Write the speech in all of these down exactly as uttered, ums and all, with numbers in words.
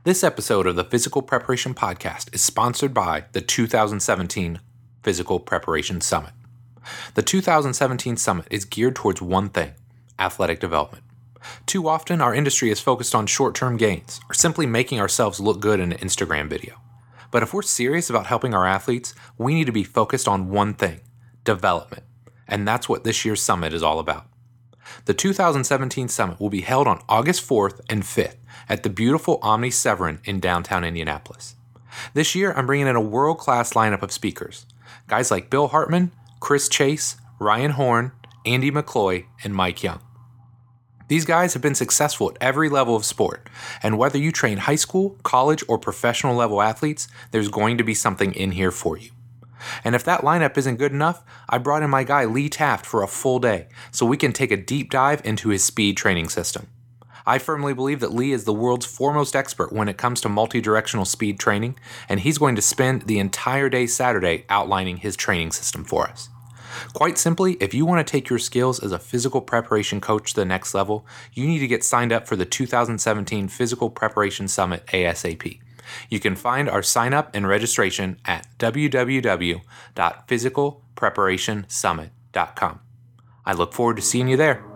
This episode of the Physical Preparation Podcast is sponsored by the two thousand seventeen Physical Preparation Summit. The two thousand seventeen Summit is geared towards one thing: athletic development. Too often, our industry is focused on short-term gains or simply making ourselves look good in an Instagram video. But if we're serious about helping our athletes, we need to be focused on one thing: development. And that's what this year's summit is all about. The two thousand seventeen Summit will be held on August fourth and fifth at the beautiful Omni Severin in downtown Indianapolis. This year, I'm bringing in a world-class lineup of speakers. Guys like Bill Hartman, Chris Chase, Ryan Horn, Andy McCloy, and Mike Young. These guys have been successful at every level of sport, and whether you train high school, college, or professional level athletes, there's going to be something in here for you. And if that lineup isn't good enough, I brought in my guy Lee Taft for a full day so we can take a deep dive into his speed training system. I firmly believe that Lee is the world's foremost expert when it comes to multi-directional speed training, and he's going to spend the entire day Saturday outlining his training system for us. Quite simply, if you want to take your skills as a physical preparation coach to the next level, you need to get signed up for the two thousand seventeen Physical Preparation Summit ASAP. You can find our sign up and registration at w w w dot physical preparation summit dot com. I look forward to seeing you there.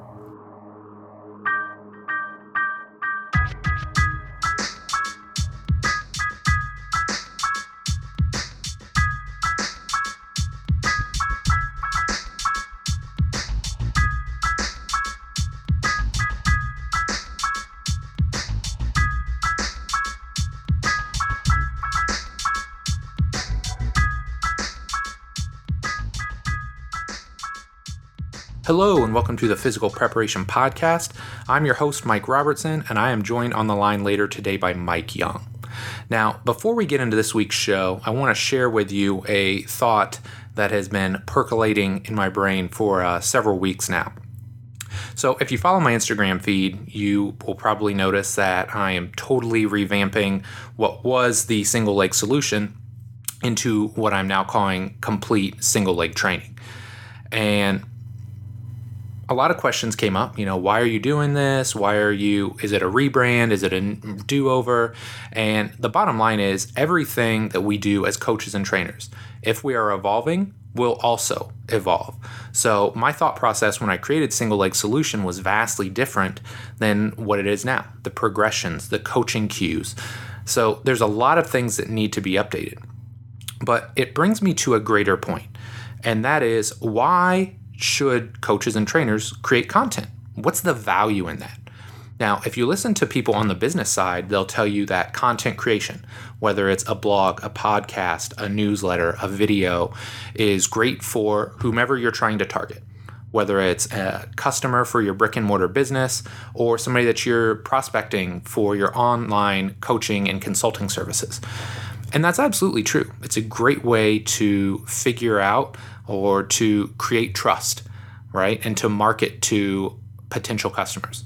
Hello and welcome to the Physical Preparation Podcast. I'm your host, Mike Robertson, and I am joined on the line later today by Mike Young. Now, before we get into this week's show, I want to share with you a thought that has been percolating in my brain for uh, several weeks now. So if you follow my Instagram feed, you will probably notice that I am totally revamping what was the single leg solution into what I'm now calling complete single leg training. And a lot of questions came up, you know, why are you doing this? Why are you, is it a rebrand? Is it a do-over? And the bottom line is everything that we do as coaches and trainers, if we are evolving, will also evolve. So my thought process when I created Single Leg Solution was vastly different than what it is now. The progressions, the coaching cues. So there's a lot of things that need to be updated. But it brings me to a greater point, and that is why should coaches and trainers create content? What's the value in that? Now, if you listen to people on the business side, they'll tell you that content creation, whether it's a blog, a podcast, a newsletter, a video, is great for whomever you're trying to target, whether it's a customer for your brick and mortar business or somebody that you're prospecting for your online coaching and consulting services. And that's absolutely true. It's a great way to figure out or to create trust, right? And to market to potential customers.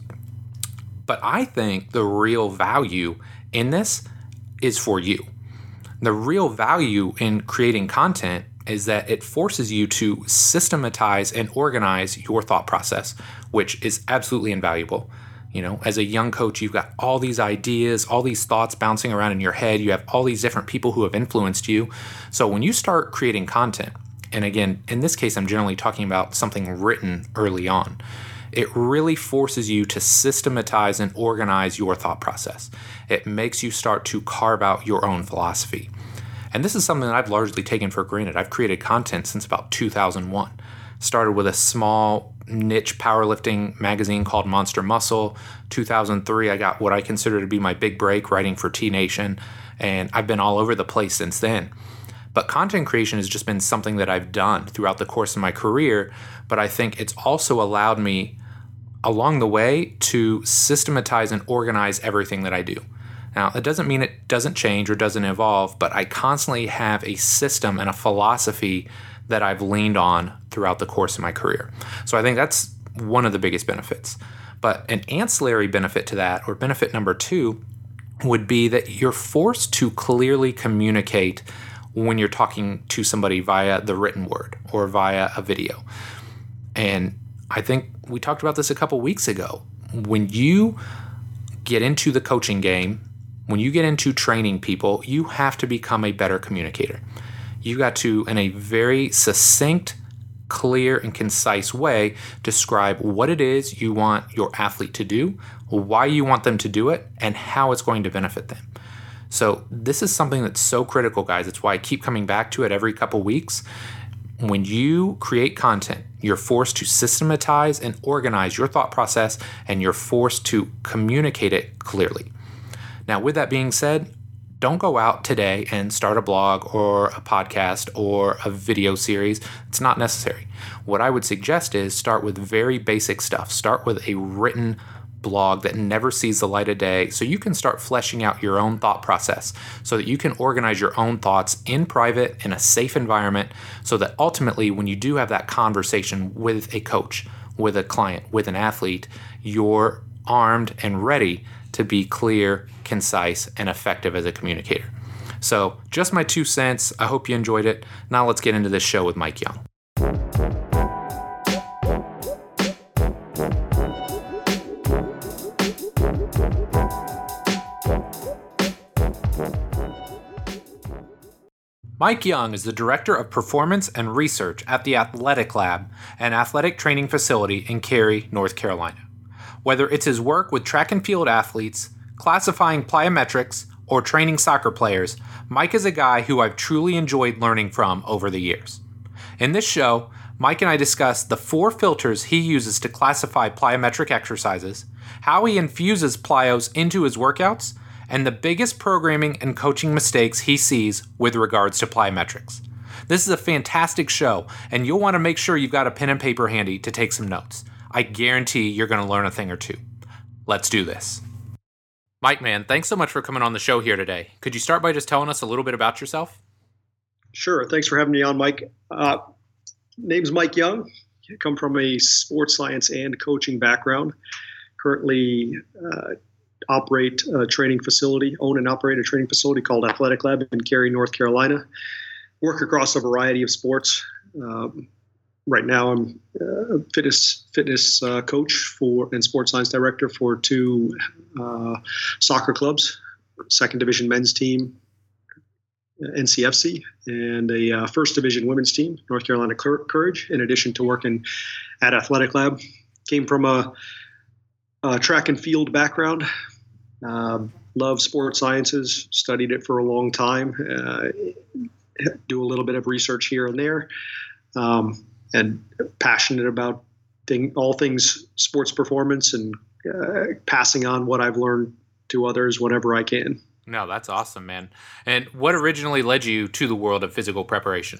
But I think the real value in this is for you. The real value in creating content is that it forces you to systematize and organize your thought process, which is absolutely invaluable. You know, as a young coach, you've got all these ideas, all these thoughts bouncing around in your head. You have all these different people who have influenced you. So when you start creating content, and again, in this case, I'm generally talking about something written early on, it really forces you to systematize and organize your thought process. It makes you start to carve out your own philosophy. And this is something that I've largely taken for granted. I've created content since about two thousand one. Started with a small niche powerlifting magazine called Monster Muscle. two thousand three, I got what I consider to be my big break writing for T Nation, and I've been all over the place since then. But content creation has just been something that I've done throughout the course of my career, but I think it's also allowed me along the way to systematize and organize everything that I do. Now, it doesn't mean it doesn't change or doesn't evolve, but I constantly have a system and a philosophy that I've leaned on throughout the course of my career. So I think that's one of the biggest benefits. But an ancillary benefit to that, or benefit number two, would be that you're forced to clearly communicate when you're talking to somebody via the written word or via a video. And I think we talked about this a couple weeks ago. When you get into the coaching game, when you get into training people, you have to become a better communicator. You got to, in a very succinct, clear, and concise way, describe what it is you want your athlete to do, why you want them to do it, and how it's going to benefit them. So this is something that's so critical, guys. It's why I keep coming back to it every couple weeks. When you create content, you're forced to systematize and organize your thought process, and you're forced to communicate it clearly. Now, with that being said, don't go out today and start a blog or a podcast or a video series. It's not necessary. What I would suggest is start with very basic stuff. Start with a written blog that never sees the light of day, so you can start fleshing out your own thought process, so that you can organize your own thoughts in private, in a safe environment, so that ultimately when you do have that conversation with a coach, with a client, with an athlete, you're armed and ready to be clear, concise, and effective as a communicator. So just my two cents. I hope you enjoyed it. Now let's get into this show with Mike Young. Mike Young is the Director of Performance and Research at the Athletic Lab, an athletic training facility in Cary, North Carolina. Whether it's his work with track and field athletes, classifying plyometrics, or training soccer players, Mike is a guy who I've truly enjoyed learning from over the years. In this show, Mike and I discuss the four filters he uses to classify plyometric exercises, how he infuses plyos into his workouts, and the biggest programming and coaching mistakes he sees with regards to plyometrics. This is a fantastic show, and you'll want to make sure you've got a pen and paper handy to take some notes. I guarantee you're going to learn a thing or two. Let's do this. Mike, man, thanks so much for coming on the show here today. Could you start by just telling us a little bit about yourself? Sure. Thanks for having me on, Mike. Uh, name's Mike Young. I come from a sports science and coaching background. Currently uh, operate a training facility, own and operate a training facility called Athletic Lab in Cary, North Carolina. Work across a variety of sports. Um, right now, I'm a fitness fitness uh, coach for and sports science director for two uh, soccer clubs, second division men's team, N C F C, and a uh, first division women's team, North Carolina Courage. In addition to working at Athletic Lab, came from a, a track and field background. Uh, love sports sciences, studied it for a long time, uh, do a little bit of research here and there, um, and passionate about thing, all things sports performance and uh, passing on what I've learned to others whenever I can. No, that's awesome, man. And what originally led you to the world of physical preparation?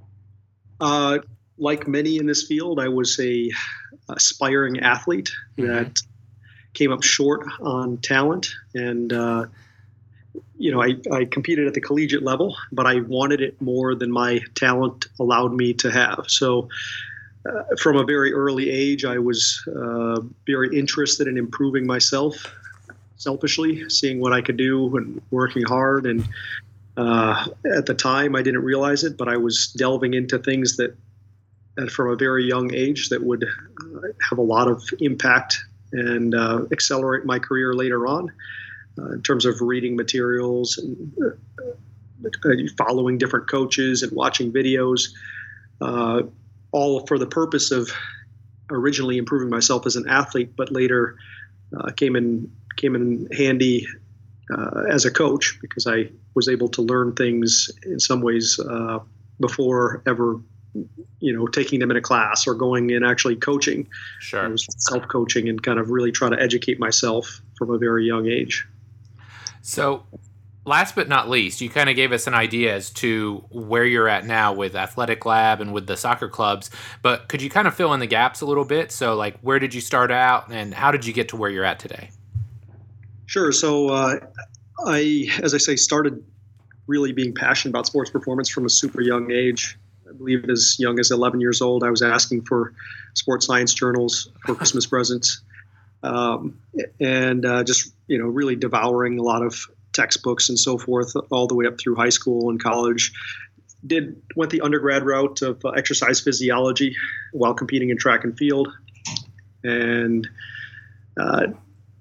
Uh, like many in this field, I was a aspiring athlete mm-hmm. that came up short on talent, and uh, you know, I, I competed at the collegiate level, but I wanted it more than my talent allowed me to have. So uh, from a very early age, I was uh, very interested in improving myself, selfishly, seeing what I could do and working hard. And uh, at the time, I didn't realize it, but I was delving into things that, that from a very young age that would uh, have a lot of impact and uh, accelerate my career later on uh, in terms of reading materials and uh, following different coaches and watching videos, uh, all for the purpose of originally improving myself as an athlete, but later uh, came in came in handy uh, as a coach, because I was able to learn things in some ways uh, before ever you know, taking them in a class or going and actually coaching. Sure. I was self-coaching and kind of really trying to educate myself from a very young age. So last but not least, you kind of gave us an idea as to where you're at now with Athletic Lab and with the soccer clubs, but could you kind of fill in the gaps a little bit? So like, where did you start out and how did you get to where you're at today? Sure. So uh, I, as I say, started really being passionate about sports performance from a super young age. I believe as young as eleven years old, I was asking for sports science journals for Christmas presents, um, and uh, just you know really devouring a lot of textbooks and so forth, all the way up through high school and college. Did went the undergrad route of uh, exercise physiology while competing in track and field, and uh,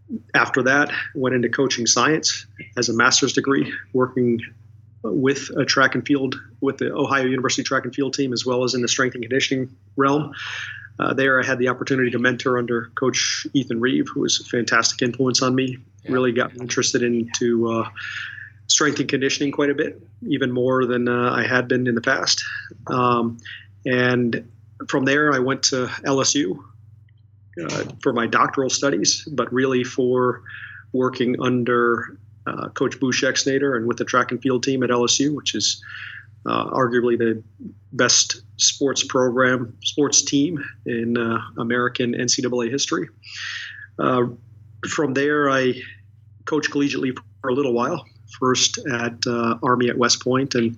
after that, went into coaching science as a master's degree, working with a track and field, with the Ohio University track and field team, as well as in the strength and conditioning realm. Uh, there, I had the opportunity to mentor under Coach Ethan Reeve, who was a fantastic influence on me. Yeah. Really got me interested into uh, strength and conditioning quite a bit, even more than uh, I had been in the past. Um, and from there, I went to L S U uh, for my doctoral studies, but really for working under uh, Coach Boo Schexnayder and with the track and field team at L S U, which is uh, arguably the best sports program, sports team in uh, American N C double A history. Uh, from there, I coached collegiately for a little while, first at uh, Army at West Point, and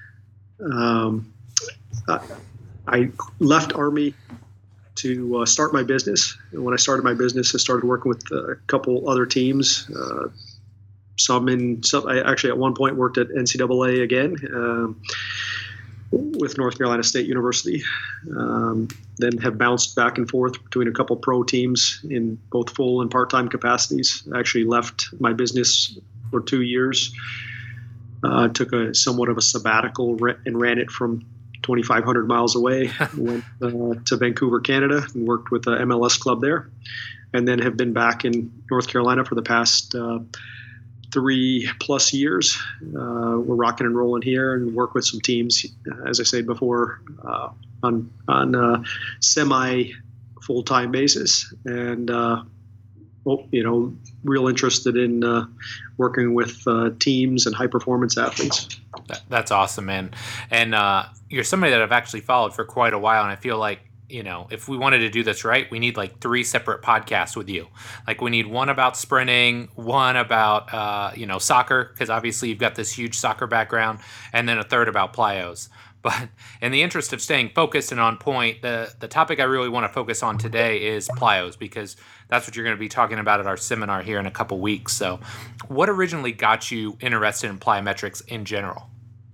um, I, I left Army to uh, start my business. And when I started my business, I started working with a couple other teams. Uh, some in some, I actually at one point worked at N C double A again um, with North Carolina State University. Um, then have bounced back and forth between a couple pro teams in both full and part-time capacities. I actually left my business for two years. Uh, took a somewhat of a sabbatical and ran it from twenty-five hundred miles away. Went uh, to Vancouver, Canada, and worked with the M L S club there, and then have been back in North Carolina for the past uh, three plus years. Uh, we're rocking and rolling here, and work with some teams, as I said before, uh, on on a semi full-time basis, and uh, well, you know, real interested in uh, working with uh, teams and high performance athletes. That, that's awesome, man. And uh, you're somebody that I've actually followed for quite a while, and I feel like, you know, if we wanted to do this right, we need like three separate podcasts with you. Like we need one about sprinting, one about, uh, you know, soccer, because obviously you've got this huge soccer background, and then a third about plyos. But in the interest of staying focused and on point, the, the topic I really want to focus on today is plyos, because that's what you're going to be talking about at our seminar here in a couple weeks. So what originally got you interested in plyometrics in general?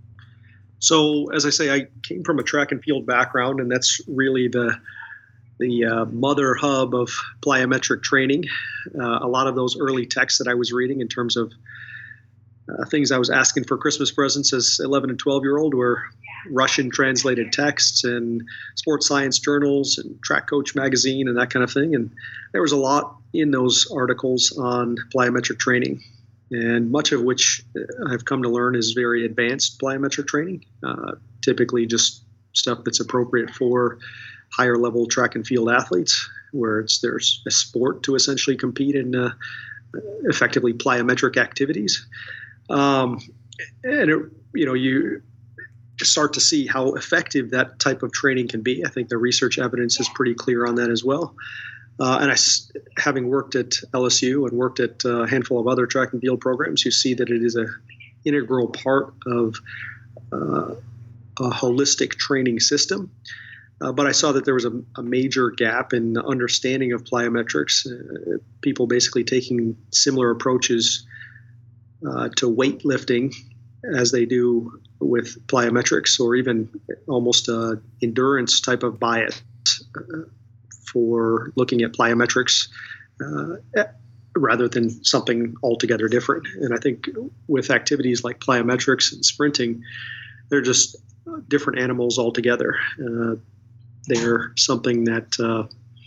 So, as I say, I came from a track and field background, and that's really the the uh, mother hub of plyometric training. Uh, a lot of those early texts that I was reading in terms of uh, things I was asking for Christmas presents as eleven and twelve year old were Russian translated texts and sports science journals and Track Coach magazine and that kind of thing. And there was a lot in those articles on plyometric training, and much of which I've come to learn is very advanced plyometric training, uh, typically just stuff that's appropriate for higher level track and field athletes, where it's there's a sport to essentially compete in uh, effectively plyometric activities. Um, and, it, you know, you start to see how effective that type of training can be. I think the research evidence is pretty clear on that as well. Uh, and I, having worked at L S U and worked at a handful of other track and field programs, you see that it is an integral part of uh, a holistic training system. Uh, but I saw that there was a, a major gap in the understanding of plyometrics. Uh, people basically taking similar approaches uh, to weightlifting as they do with plyometrics, or even almost a endurance type of bias uh, for looking at plyometrics uh, rather than something altogether different. And I think with activities like plyometrics and sprinting, they're just different animals altogether. Uh, they're something that uh,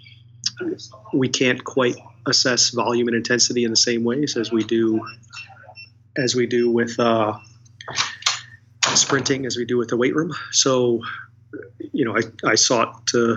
we can't quite assess volume and intensity in the same ways as we do as we do with uh, sprinting, as we do with the weight room. So, you know, I, I sought to,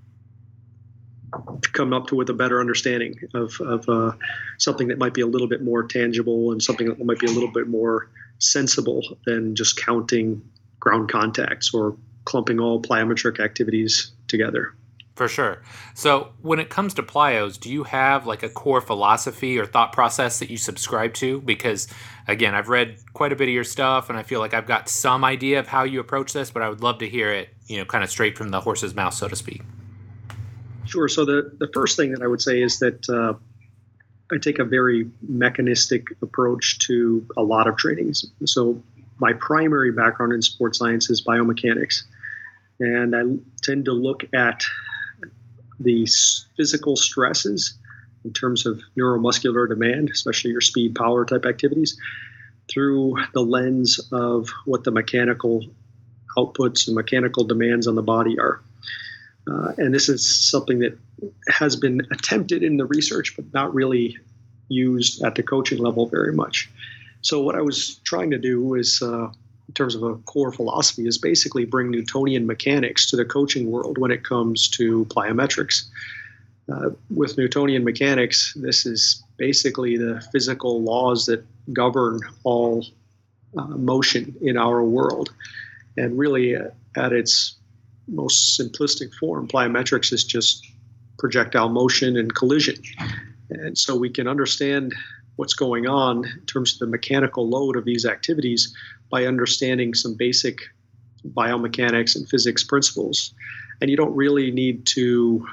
to come up to with a better understanding of, of uh, something that might be a little bit more tangible and something that might be a little bit more sensible than just counting ground contacts or clumping all plyometric activities together. For sure. So when it comes to plyos, do you have like a core philosophy or thought process that you subscribe to? Because again, I've read quite a bit of your stuff and I feel like I've got some idea of how you approach this, but I would love to hear it, you know, kind of straight from the horse's mouth, so to speak. Sure. So the, the first thing that I would say is that uh, I take a very mechanistic approach to a lot of trainings. So my primary background in sports science is biomechanics, and I tend to look at the physical stresses in terms of neuromuscular demand, especially your speed power type activities, through the lens of what the mechanical outputs and mechanical demands on the body are. Uh, and this is something that has been attempted in the research, but not really used at the coaching level very much. So what I was trying to do is, uh, in terms of a core philosophy, is basically bring Newtonian mechanics to the coaching world when it comes to plyometrics. Uh, with Newtonian mechanics, this is basically the physical laws that govern all uh, motion in our world. And really, uh, at its most simplistic form, plyometrics is just projectile motion and collision. And so we can understand what's going on in terms of the mechanical load of these activities by understanding some basic biomechanics and physics principles. And you don't really need to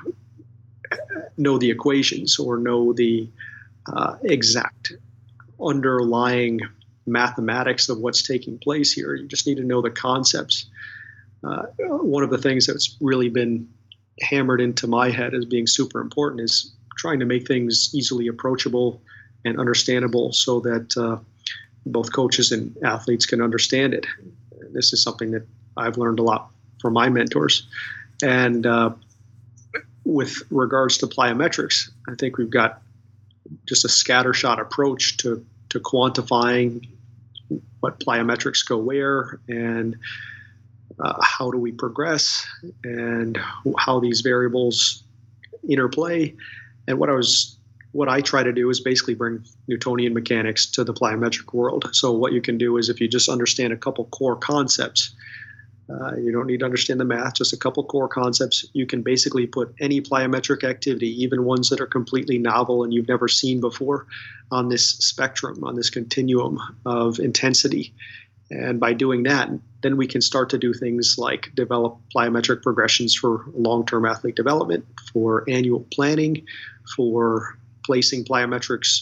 know the equations or know the uh, exact underlying mathematics of what's taking place here. You just need to know the concepts. Uh, one of the things that's really been hammered into my head as being super important is trying to make things easily approachable and understandable so that uh, both coaches and athletes can understand it. This is something that I've learned a lot from my mentors. And uh, with regards to plyometrics, I think we've got just a scattershot approach to, to quantifying what plyometrics go where and uh, how do we progress and how these variables interplay. And what I was, what I try to do is basically bring Newtonian mechanics to the plyometric world. So what you can do is if you just understand a couple core concepts, uh, you don't need to understand the math, just a couple core concepts, you can basically put any plyometric activity, even ones that are completely novel and you've never seen before, on this spectrum, on this continuum of intensity. And by doing that, then we can start to do things like develop plyometric progressions for long-term athlete development, for annual planning, for placing plyometrics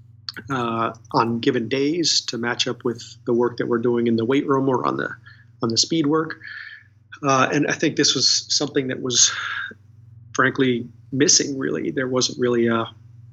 uh, on given days to match up with the work that we're doing in the weight room or on the on the speed work. Uh, and I think this was something that was frankly missing, really. There wasn't really a,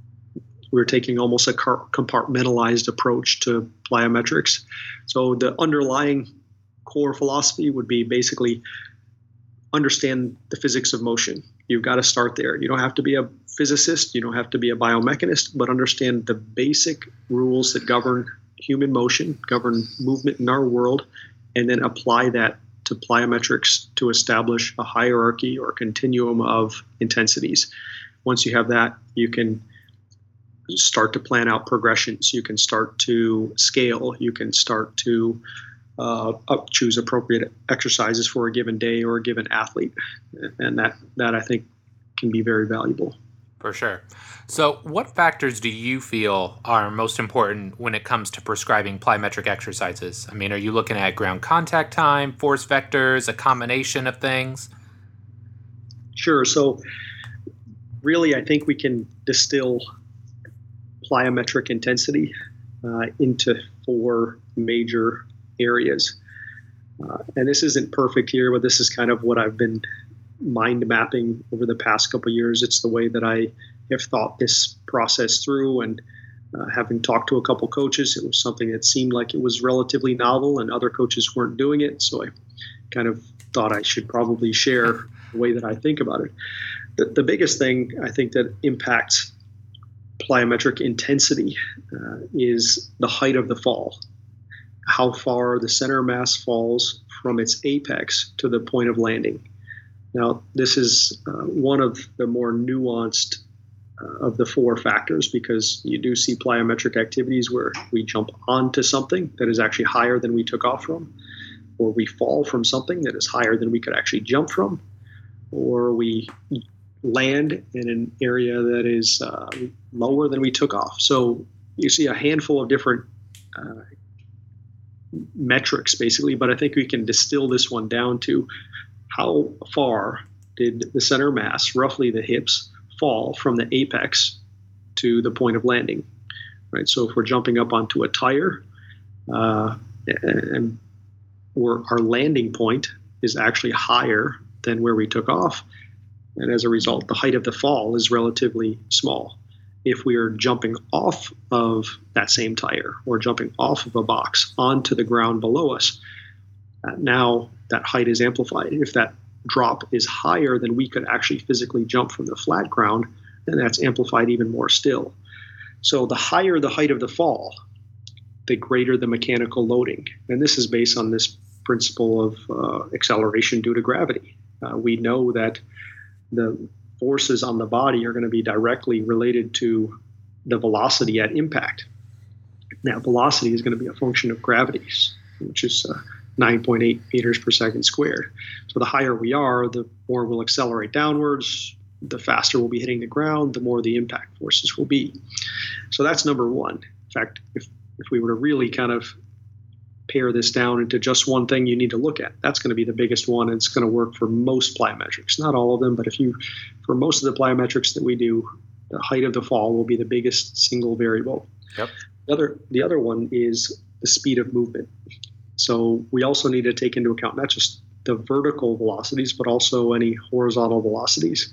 we were taking almost a compartmentalized approach to plyometrics. So the underlying core philosophy would be basically understand the physics of motion. You've got to start there. You don't have to be a physicist, you don't have to be a biomechanist, but understand the basic rules that govern human motion, govern movement in our world, and then apply that to plyometrics to establish a hierarchy or continuum of intensities. Once you have that, you can start to plan out progressions. You can start to scale. You can start to uh, up, choose appropriate exercises for a given day or a given athlete. And that, that I think can be very valuable. For sure. So what factors do you feel are most important when it comes to prescribing plyometric exercises? I mean, are you looking at ground contact time, force vectors, a combination of things? Sure. So really, I think we can distill plyometric intensity uh, into four major areas. Uh, and this isn't perfect here, but this is kind of what I've been mind mapping over the past couple of years. It's the way that I have thought this process through, and uh, having talked to a couple coaches, it was something that seemed like it was relatively novel and other coaches weren't doing it. So I kind of thought I should probably share the way that I think about it. The, the biggest thing I think that impacts plyometric intensity uh, is the height of the fall, how far the center mass falls from its apex to the point of landing. Now, this is uh, one of the more nuanced uh, of the four factors, because you do see plyometric activities where we jump onto something that is actually higher than we took off from, or we fall from something that is higher than we could actually jump from, or we land in an area that is uh, lower than we took off. So you see a handful of different uh, metrics, basically, but I think we can distill this one down to how far did the center mass, roughly the hips, fall from the apex to the point of landing, right? So if we're jumping up onto a tire, uh, and we're, our landing point is actually higher than where we took off, and as a result, the height of the fall is relatively small. if we are jumping off of that same tire or jumping off of a box onto the ground below us, uh, now that height is amplified. If that drop is higher than we could actually physically jump from the flat ground, then that's amplified even more still. So the higher the height of the fall, the greater the mechanical loading. And this is based on this principle of uh, acceleration due to gravity. Uh, we know that the forces on the body are going to be directly related to the velocity at impact. Now, velocity is going to be a function of gravity, which is uh, nine point eight meters per second squared. So the higher we are, the more we'll accelerate downwards, the faster we'll be hitting the ground, the more the impact forces will be. So that's number one. In fact, if, if we were to really kind of pare this down into just one thing you need to look at, that's going to be the biggest one, and it's going to work for most plyometrics. Not all of them, but if you, for most of the plyometrics that we do, the height of the fall will be the biggest single variable. Yep. The other, the other one is the speed of movement. So we also need to take into account not just the vertical velocities, but also any horizontal velocities.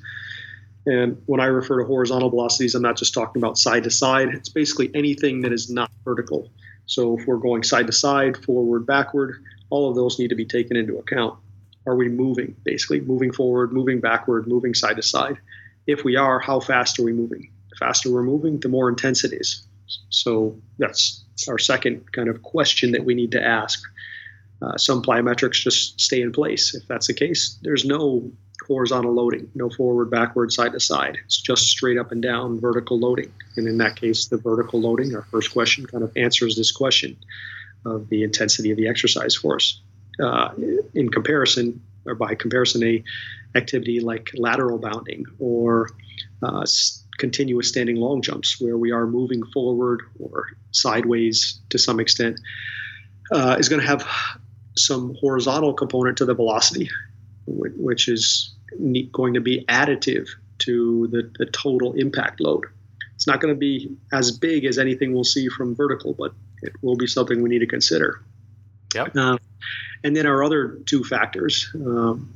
And when I refer to horizontal velocities, I'm not just talking about side to side. It's basically anything that is not vertical. So if we're going side to side, forward, backward, all of those need to be taken into account. Are we moving, basically moving forward, moving backward, moving side to side? If we are, how fast are we moving? The faster we're moving, the more intense it is. So that's our second kind of question that we need to ask. Uh, some plyometrics just stay in place. If that's the case, there's no horizontal loading, no forward, backward, side to side. It's just straight up and down vertical loading. And in that case, the vertical loading, our first question, kind of answers this question of the intensity of the exercise for us. Uh, in comparison, or by comparison, a activity like lateral bounding or uh, s- continuous standing long jumps, where we are moving forward or sideways to some extent, uh, is going to have some horizontal component to the velocity, which is going to be additive to the, the total impact load. It's not going to be as big as anything we'll see from vertical, but it will be something we need to consider. Yep. Uh, and then our other two factors um,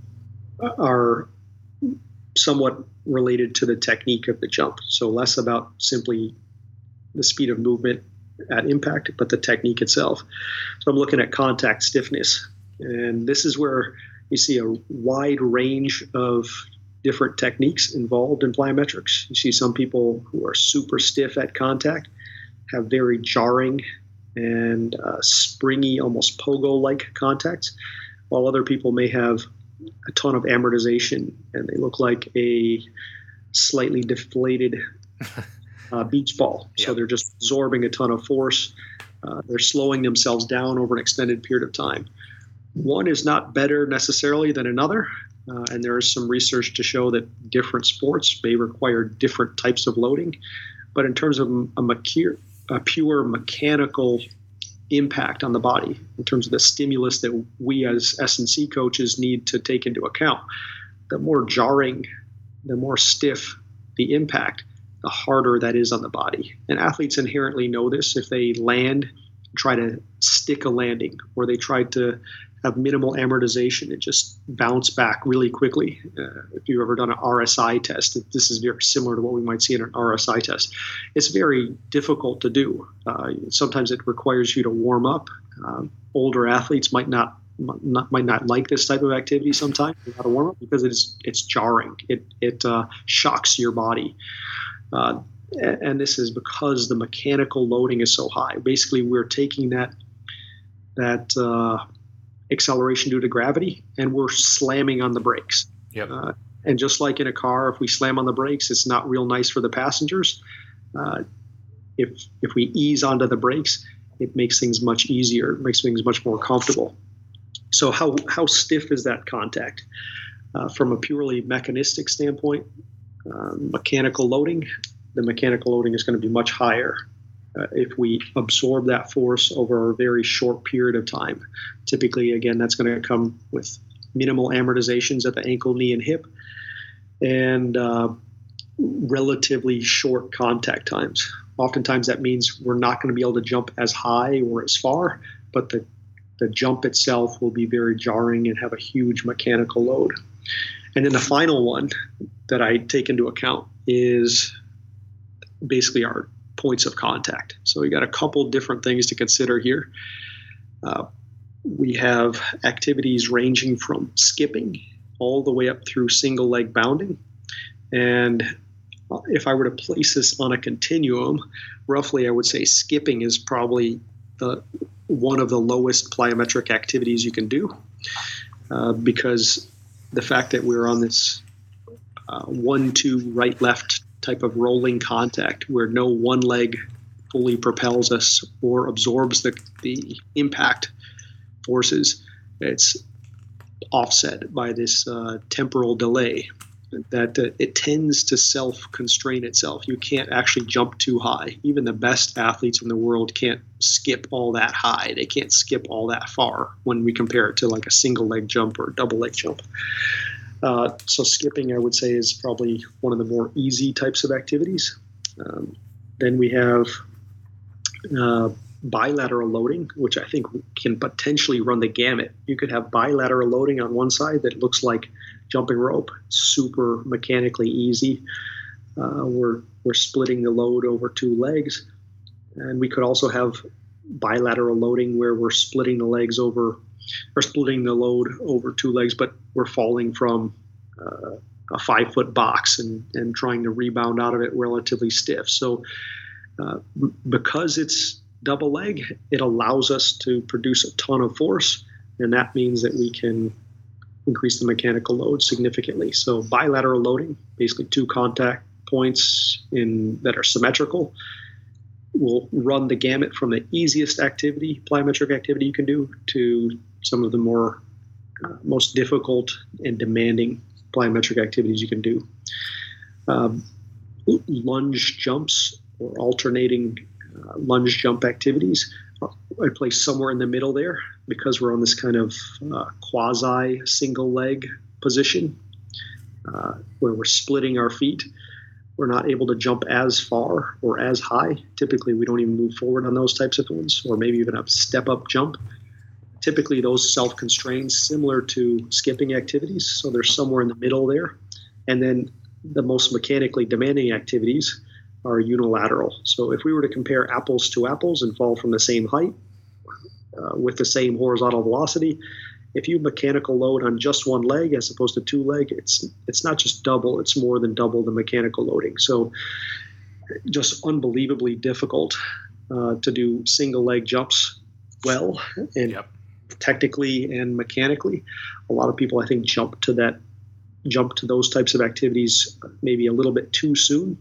are somewhat related to the technique of the jump. So less about simply the speed of movement at impact, but the technique itself. So I'm looking at contact stiffness. And this is where you see a wide range of different techniques involved in plyometrics. You see some people who are super stiff at contact, have very jarring and uh, springy, almost pogo-like contacts, while other people may have a ton of amortization and they look like a slightly deflated uh, beach ball. Yep. So they're just absorbing a ton of force. Uh, they're slowing themselves down over an extended period of time. One is not better necessarily than another, uh, and there is some research to show that different sports may require different types of loading. But in terms of a, macu- a pure mechanical impact on the body, in terms of the stimulus that we as S and C coaches need to take into account, the more jarring, the more stiff the impact, the harder that is on the body. And athletes inherently know this. If they land, try to stick a landing, or they try to have minimal amortization and just bounce back really quickly. Uh, if you've ever done an R S I test, this is very similar to what we might see in an R S I test. It's very difficult to do. Uh, sometimes it requires you to warm up. Uh, older athletes might not, not might not like this type of activity sometimes, how to warm up, because it's it's jarring. It it uh, shocks your body. Uh, and this is because the mechanical loading is so high. Basically, we're taking that that uh, acceleration due to gravity, and we're slamming on the brakes. Yep. Uh, and just like in a car, if we slam on the brakes, it's not real nice for the passengers. Uh, if if we ease onto the brakes, it makes things much easier. It makes things much more comfortable. So how how stiff is that contact? Uh, from a purely mechanistic standpoint, uh, mechanical loading, the mechanical loading is going to be much higher. Uh, if we absorb that force over a very short period of time. Typically, again, that's going to come with minimal amortizations at the ankle, knee, and hip, and uh, relatively short contact times. Oftentimes that means we're not going to be able to jump as high or as far, but the, the jump itself will be very jarring and have a huge mechanical load. And then the final one that I take into account is basically our points of contact. So we got a couple different things to consider here. Uh, we have activities ranging from skipping all the way up through single leg bounding. And if I were to place this on a continuum, roughly I would say skipping is probably the one of the lowest plyometric activities you can do, uh, because the fact that we're on this uh, one, two, right, left type of rolling contact where no one leg fully propels us or absorbs the, the impact forces, it's offset by this uh, temporal delay that uh, it tends to self-constrain itself. You can't actually jump too high. Even the best athletes in the world can't skip all that high. They can't skip all that far when we compare it to like a single leg jump or a double leg jump. Uh, so skipping, I would say, is probably one of the more easy types of activities. Um, then we have uh, bilateral loading, which I think can potentially run the gamut. You could have bilateral loading on one side that looks like jumping rope, super mechanically easy. Uh, we're we're splitting the load over two legs, and we could also have bilateral loading where we're splitting the legs over, or splitting the load over two legs, but we're falling from uh, a five foot box and and trying to rebound out of it relatively stiff. So uh, because it's double leg, it allows us to produce a ton of force, and that means that we can increase the mechanical load significantly. So bilateral loading, basically two contact points in that are symmetrical, will run the gamut from the easiest activity, plyometric activity you can do, to some of the more uh, most difficult and demanding plyometric activities you can do. Um, lunge jumps or alternating uh, lunge jump activities, I place somewhere in the middle there because we're on this kind of uh, quasi single leg position uh, where we're splitting our feet. We're not able to jump as far or as high. Typically, we don't even move forward on those types of ones, or maybe even a step up jump. Typically, those self-constrain similar to skipping activities. So they're somewhere in the middle there. And then the most mechanically demanding activities are unilateral. So if we were to compare apples to apples and fall from the same height uh, with the same horizontal velocity, if you mechanical load on just one leg as opposed to two leg, it's it's not just double, it's more than double the mechanical loading. So just unbelievably difficult uh, to do single leg jumps well and yep. technically and mechanically. A lot of people, I think, jump to that jump to those types of activities maybe a little bit too soon.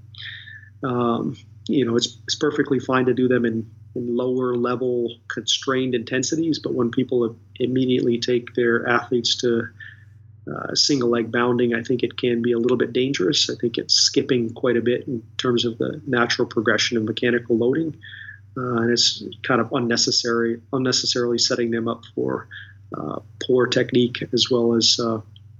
Um, you know, it's, it's perfectly fine to do them in, in lower level constrained intensities, but when people immediately take their athletes to uh, single leg bounding, I think it can be a little bit dangerous. I think it's skipping quite a bit in terms of the natural progression of mechanical loading, uh, and it's kind of unnecessary, unnecessarily setting them up for uh, poor technique as well as uh,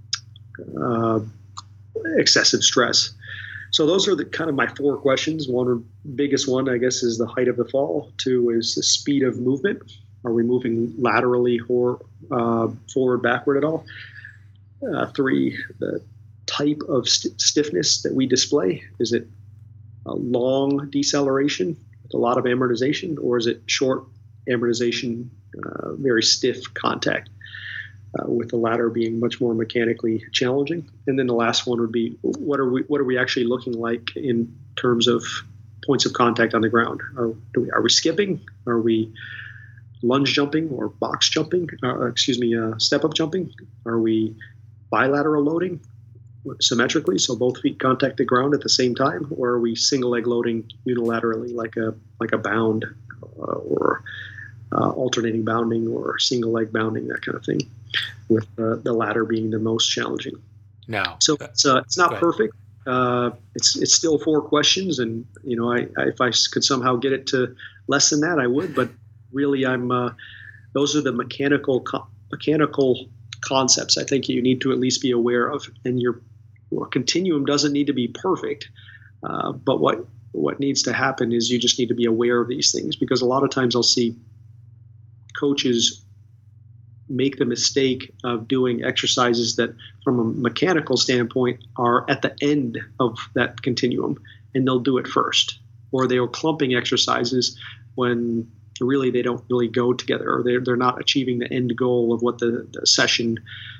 uh, excessive stress. So those are the kind of my four questions. One biggest one, I guess, is the height of the fall. Two is the speed of movement. Are we moving laterally or uh, forward, backward at all? Uh, three, the type of st- stiffness that we display. Is it a long deceleration with a lot of amortization, or is it short amortization, uh, very stiff contact? Uh, with the latter being much more mechanically challenging. And then the last one would be, what are we what are we actually looking like in terms of points of contact on the ground? Are, do we, are we skipping? Are we lunge jumping or box jumping? Uh, excuse me, uh, step-up jumping? Are we bilateral loading symmetrically, so both feet contact the ground at the same time? Or are we single leg loading unilaterally like a, like a bound uh, or uh, alternating bounding or single leg bounding, that kind of thing, with uh, the latter being the most challenging. No. So it's, uh, it's not perfect. Uh, it's it's still four questions, and you know, I, I if I could somehow get it to less than that, I would. But really, I'm uh, those are the mechanical co- mechanical concepts I think you need to at least be aware of. And your, your continuum doesn't need to be perfect, uh, but what what needs to happen is you just need to be aware of these things, because a lot of times I'll see coaches make the mistake of doing exercises that from a mechanical standpoint are at the end of that continuum, and they'll do it first. or they were clumping exercises when really they don't really go together, or they're, they're not achieving the end goal of what the, the session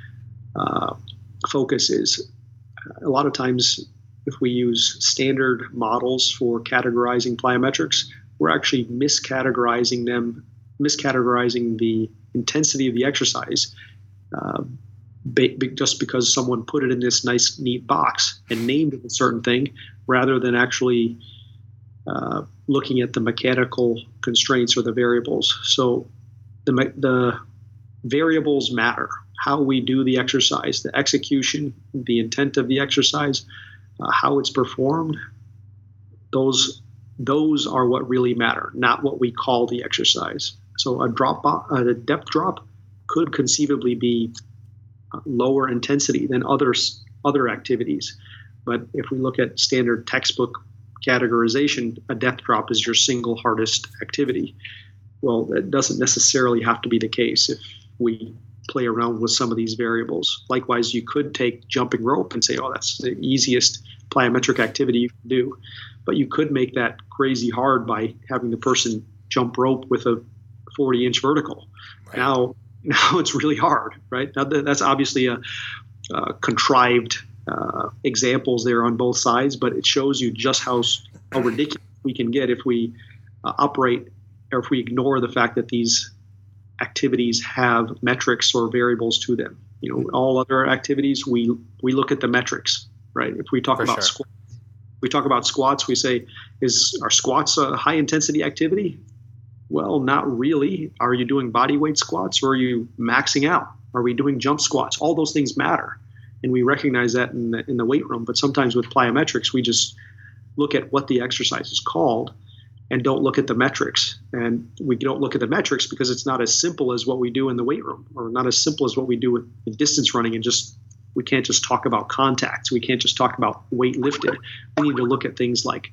uh, focus is. A lot of times, if we use standard models for categorizing plyometrics, we're actually miscategorizing them, miscategorizing the intensity of the exercise uh, ba- just because someone put it in this nice, neat box and named it a certain thing, rather than actually uh, looking at the mechanical constraints or the variables. So the the variables matter. How we do the exercise, the execution, the intent of the exercise, uh, how it's performed, those those are what really matter, not what we call the exercise. So a drop, a depth drop could conceivably be lower intensity than others other activities. But if we look at standard textbook categorization, a depth drop is your single hardest activity. Well, that doesn't necessarily have to be the case if we play around with some of these variables. Likewise, you could take jumping rope and say, oh, that's the easiest plyometric activity you can do. But you could make that crazy hard by having the person jump rope with a forty inch vertical. Right. Now, now it's really hard, right? Now that's obviously a, a contrived uh, examples there on both sides, but it shows you just how, how ridiculous we can get if we uh, operate, or if we ignore the fact that these activities have metrics or variables to them. You know, all other activities, we we look at the metrics, right? If we talk For about sure. squats, we talk about squats, we say, is are squats a high intensity activity? Well, not really. Are you doing body weight squats, or are you maxing out? Are we doing jump squats? All those things matter, and we recognize that in the in the weight room. But sometimes with plyometrics, we just look at what the exercise is called and don't look at the metrics. And we don't look at the metrics because it's not as simple as what we do in the weight room, or not as simple as what we do with distance running. And just we can't just talk about contacts. We can't just talk about weight lifted. We need to look at things like,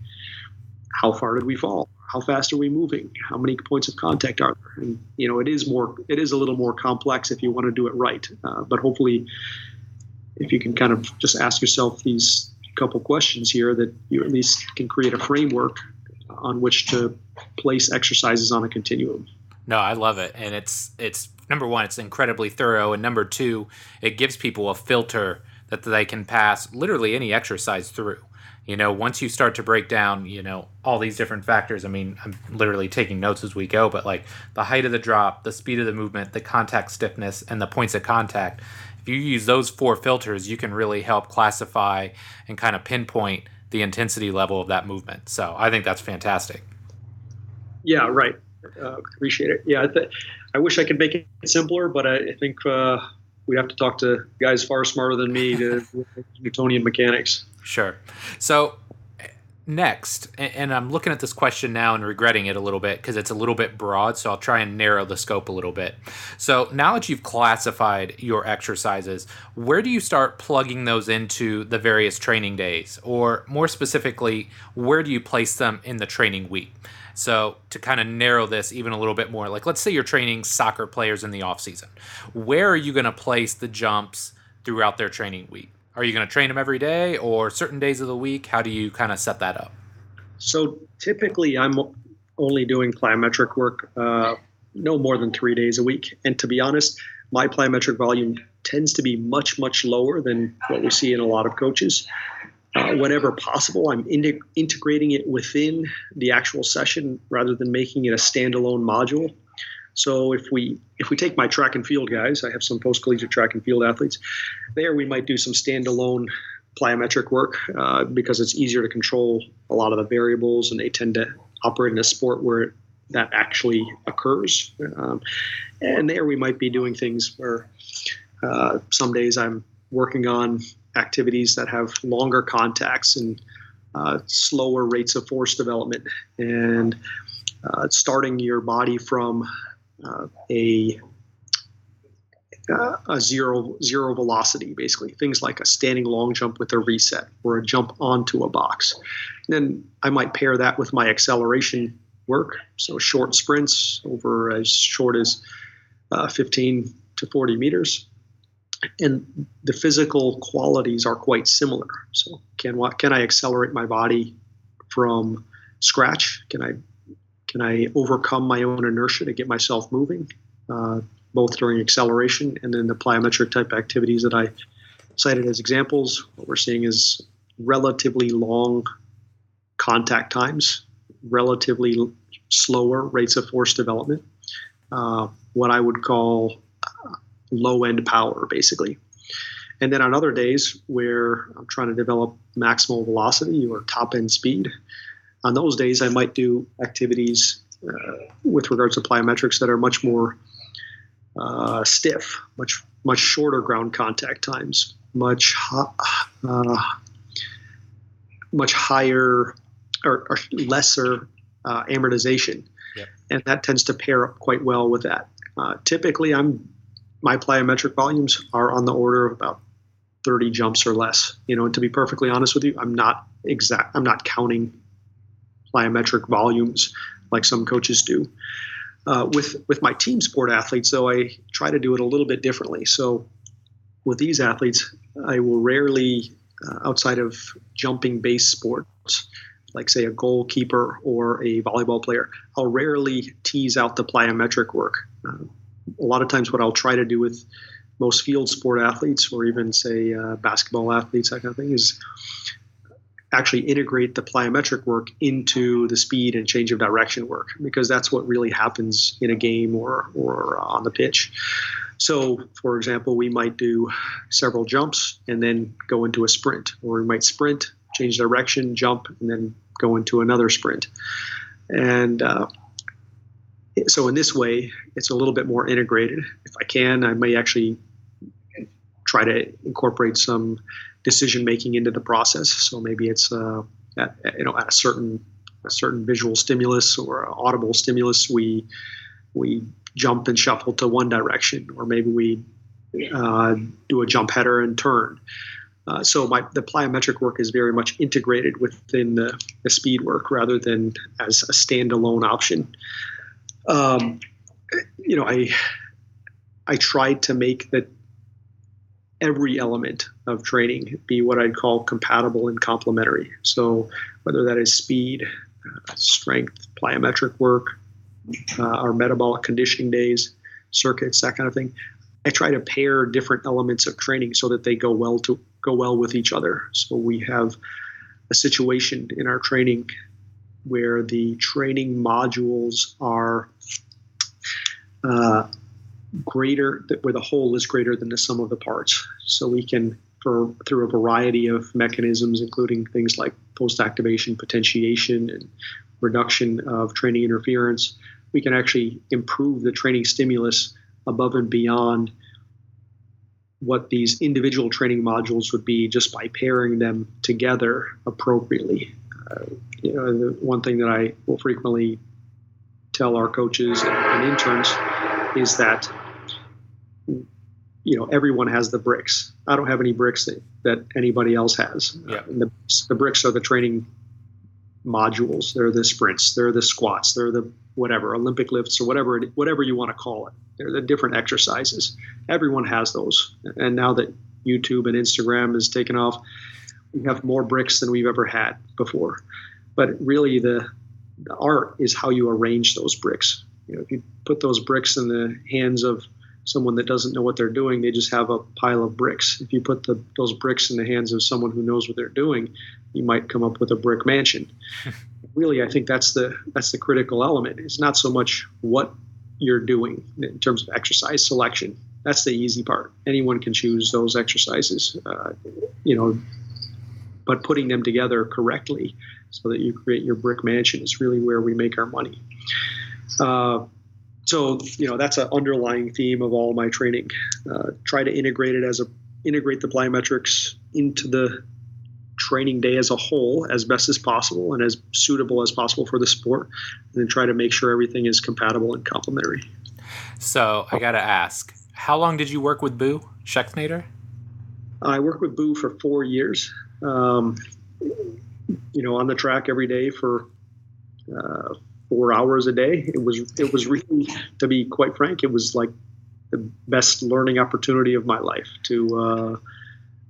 how far did we fall? How fast are we moving? How many points of contact are there? And you know, it is more, it is a little more complex if you want to do it right. Uh, but hopefully, if you can kind of just ask yourself these couple questions here, that you at least can create a framework on which to place exercises on a continuum. No, I love it. And it's, it's number one, it's incredibly thorough. And number two, it gives people a filter that they can pass literally any exercise through. You know, once you start to break down, you know, all these different factors, I mean, I'm literally taking notes as we go, but like the height of the drop, the speed of the movement, the contact stiffness, and the points of contact, if you use those four filters, you can really help classify and kind of pinpoint the intensity level of that movement. So I think that's fantastic. Yeah, right. Uh, appreciate it. Yeah, I, th- I wish I could make it simpler, but I, I think uh, we have to talk to guys far smarter than me to Newtonian mechanics. Sure. So next, and I'm looking at this question now and regretting it a little bit because it's a little bit broad, so I'll try and narrow the scope a little bit. So now that you've classified your exercises, where do you start plugging those into the various training days? Or more specifically, where do you place them in the training week? So to kind of narrow this even a little bit more, like let's say you're training soccer players in the off season. Where are you going to place the jumps throughout their training week? Are you going to train them every day or certain days of the week? How do you kind of set that up? So typically I'm only doing plyometric work uh, no more than three days a week. And to be honest, my plyometric volume tends to be much, much lower than what we see in a lot of coaches. Uh, whenever possible, I'm in- integrating it within the actual session rather than making it a standalone module. So if we if we take my track and field guys, I have some post-collegiate track and field athletes. There we might do some standalone plyometric work uh, because it's easier to control a lot of the variables, and they tend to operate in a sport where that actually occurs. Um, and there we might be doing things where uh, some days I'm working on activities that have longer contacts and uh, slower rates of force development, and uh, starting your body from Uh, a uh, a zero zero velocity, basically things like a standing long jump with a reset or a jump onto a box. And then I might pair that with my acceleration work, so short sprints over as short as uh, fifteen to forty meters. And the physical qualities are quite similar. So can what can I accelerate my body from scratch? Can I can I overcome my own inertia to get myself moving, uh, both during acceleration and then the plyometric type activities that I cited as examples? What we're seeing is relatively long contact times, relatively slower rates of force development, uh, what I would call uh, low end power, basically. And then on other days where I'm trying to develop maximal velocity or top end speed, on those days I might do activities uh, with regards to plyometrics that are much more uh, stiff, much much shorter ground contact times, much uh, much higher or, or lesser uh, amortization, yep. And that tends to pair up quite well with that. Uh, typically, I'm my plyometric volumes are on the order of about thirty jumps or less. You know, and to be perfectly honest with you, I'm not exact. I'm not counting plyometric volumes like some coaches do. Uh, with with my team sport athletes, though, I try to do it a little bit differently. So with these athletes, I will rarely, uh, outside of jumping based sports, like say a goalkeeper or a volleyball player, I'll rarely tease out the plyometric work. Uh, a lot of times what I'll try to do with most field sport athletes or even say uh, basketball athletes, that kind of thing, is actually integrate the plyometric work into the speed and change of direction work, because that's what really happens in a game or or on the pitch. So, for example, we might do several jumps and then go into a sprint, or we might sprint, change direction, jump, and then go into another sprint. And uh, so in this way, it's a little bit more integrated. If I can, I may actually try to incorporate some decision making into the process. So maybe it's uh, at, you know at a certain a certain visual stimulus or audible stimulus, we we jump and shuffle to one direction, or maybe we uh, do a jump header and turn. Uh, so my the plyometric work is very much integrated within the, the speed work rather than as a standalone option. Um, you know, I I tried to make that every element of training be what I'd call compatible and complementary. So whether that is speed, uh, strength, plyometric work, uh, our metabolic conditioning days, circuits, that kind of thing, I try to pair different elements of training so that they go well to go well with each other. So we have a situation in our training where the training modules are uh, greater, where the whole is greater than the sum of the parts. So we can, for through a variety of mechanisms, including things like post-activation potentiation and reduction of training interference, we can actually improve the training stimulus above and beyond what these individual training modules would be just by pairing them together appropriately. Uh, you know, the one thing that I will frequently tell our coaches and, and interns is that, you know, everyone has the bricks. I don't have any bricks that, that anybody else has. Yeah. Uh, and the, the bricks are the training modules. They're the sprints. They're the squats. They're the whatever, Olympic lifts or whatever, it, whatever you want to call it. They're the different exercises. Everyone has those. And now that YouTube and Instagram has taken off, we have more bricks than we've ever had before. But really the, the art is how you arrange those bricks. You know, if you put those bricks in the hands of someone that doesn't know what they're doing, they just have a pile of bricks. If you put the, those bricks in the hands of someone who knows what they're doing, you might come up with a brick mansion. Really, I think that's the that's the critical element. It's not so much what you're doing in terms of exercise selection. That's the easy part. Anyone can choose those exercises, uh, you know, but putting them together correctly so that you create your brick mansion is really where we make our money. Uh, So, you know, that's an underlying theme of all my training. Uh, try to integrate it as a integrate the plyometrics into the training day as a whole as best as possible and as suitable as possible for the sport, and then try to make sure everything is compatible and complementary. So I got to ask, how long did you work with Boo Schexnayder? I worked with Boo for four years, um, you know, on the track every day for uh, four hours a day. It was, it was really, to be quite frank, it was like the best learning opportunity of my life to, uh,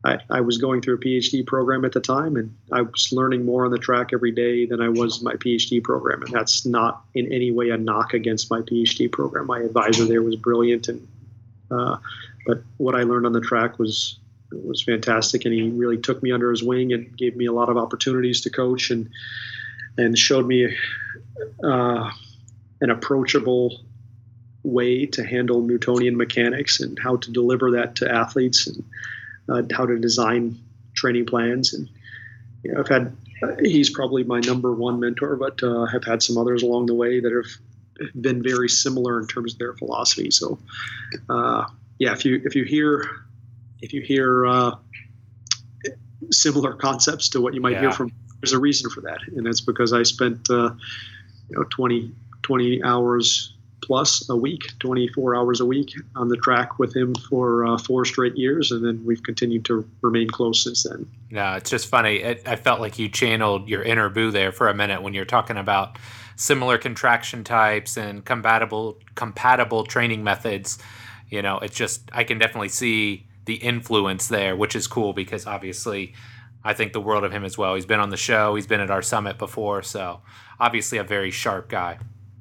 I, I was going through a PhD program at the time, and I was learning more on the track every day than I was in my PhD program. And that's not in any way a knock against my PhD program. My advisor there was brilliant, and uh, but what I learned on the track was was fantastic. And he really took me under his wing and gave me a lot of opportunities to coach, and and showed me uh, an approachable way to handle Newtonian mechanics and how to deliver that to athletes, and uh, how to design training plans. And you know, I've had uh, he's probably my number one mentor, but uh, have had some others along the way that have been very similar in terms of their philosophy. So uh, yeah, if you if you hear if you hear uh, similar concepts to what you might yeah. hear from, there's a reason for that, and that's because I spent uh, you know twenty, twenty hours plus a week, twenty-four hours a week on the track with him for uh, four straight years. And then we've continued to remain close since then. No, it's just funny. It, I felt like you channeled your inner Boo there for a minute when you're talking about similar contraction types and compatible, compatible training methods. You know, it's just, I can definitely see the influence there, which is cool because obviously I think the world of him as well. He's been on the show. He's been at our summit before. So obviously a very sharp guy.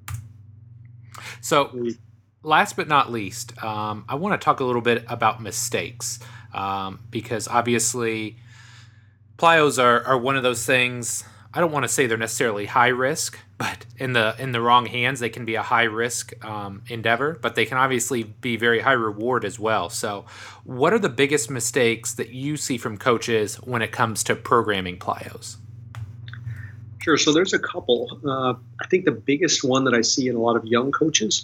So last but not least, um, I want to talk a little bit about mistakes um, because obviously plyos are, are one of those things. I don't want to say they're necessarily high risk, but in the in the wrong hands, they can be a high risk um, endeavor, but they can obviously be very high reward as well. So what are the biggest mistakes that you see from coaches when it comes to programming plyos? Sure. So there's a couple. Uh, I think the biggest one that I see in a lot of young coaches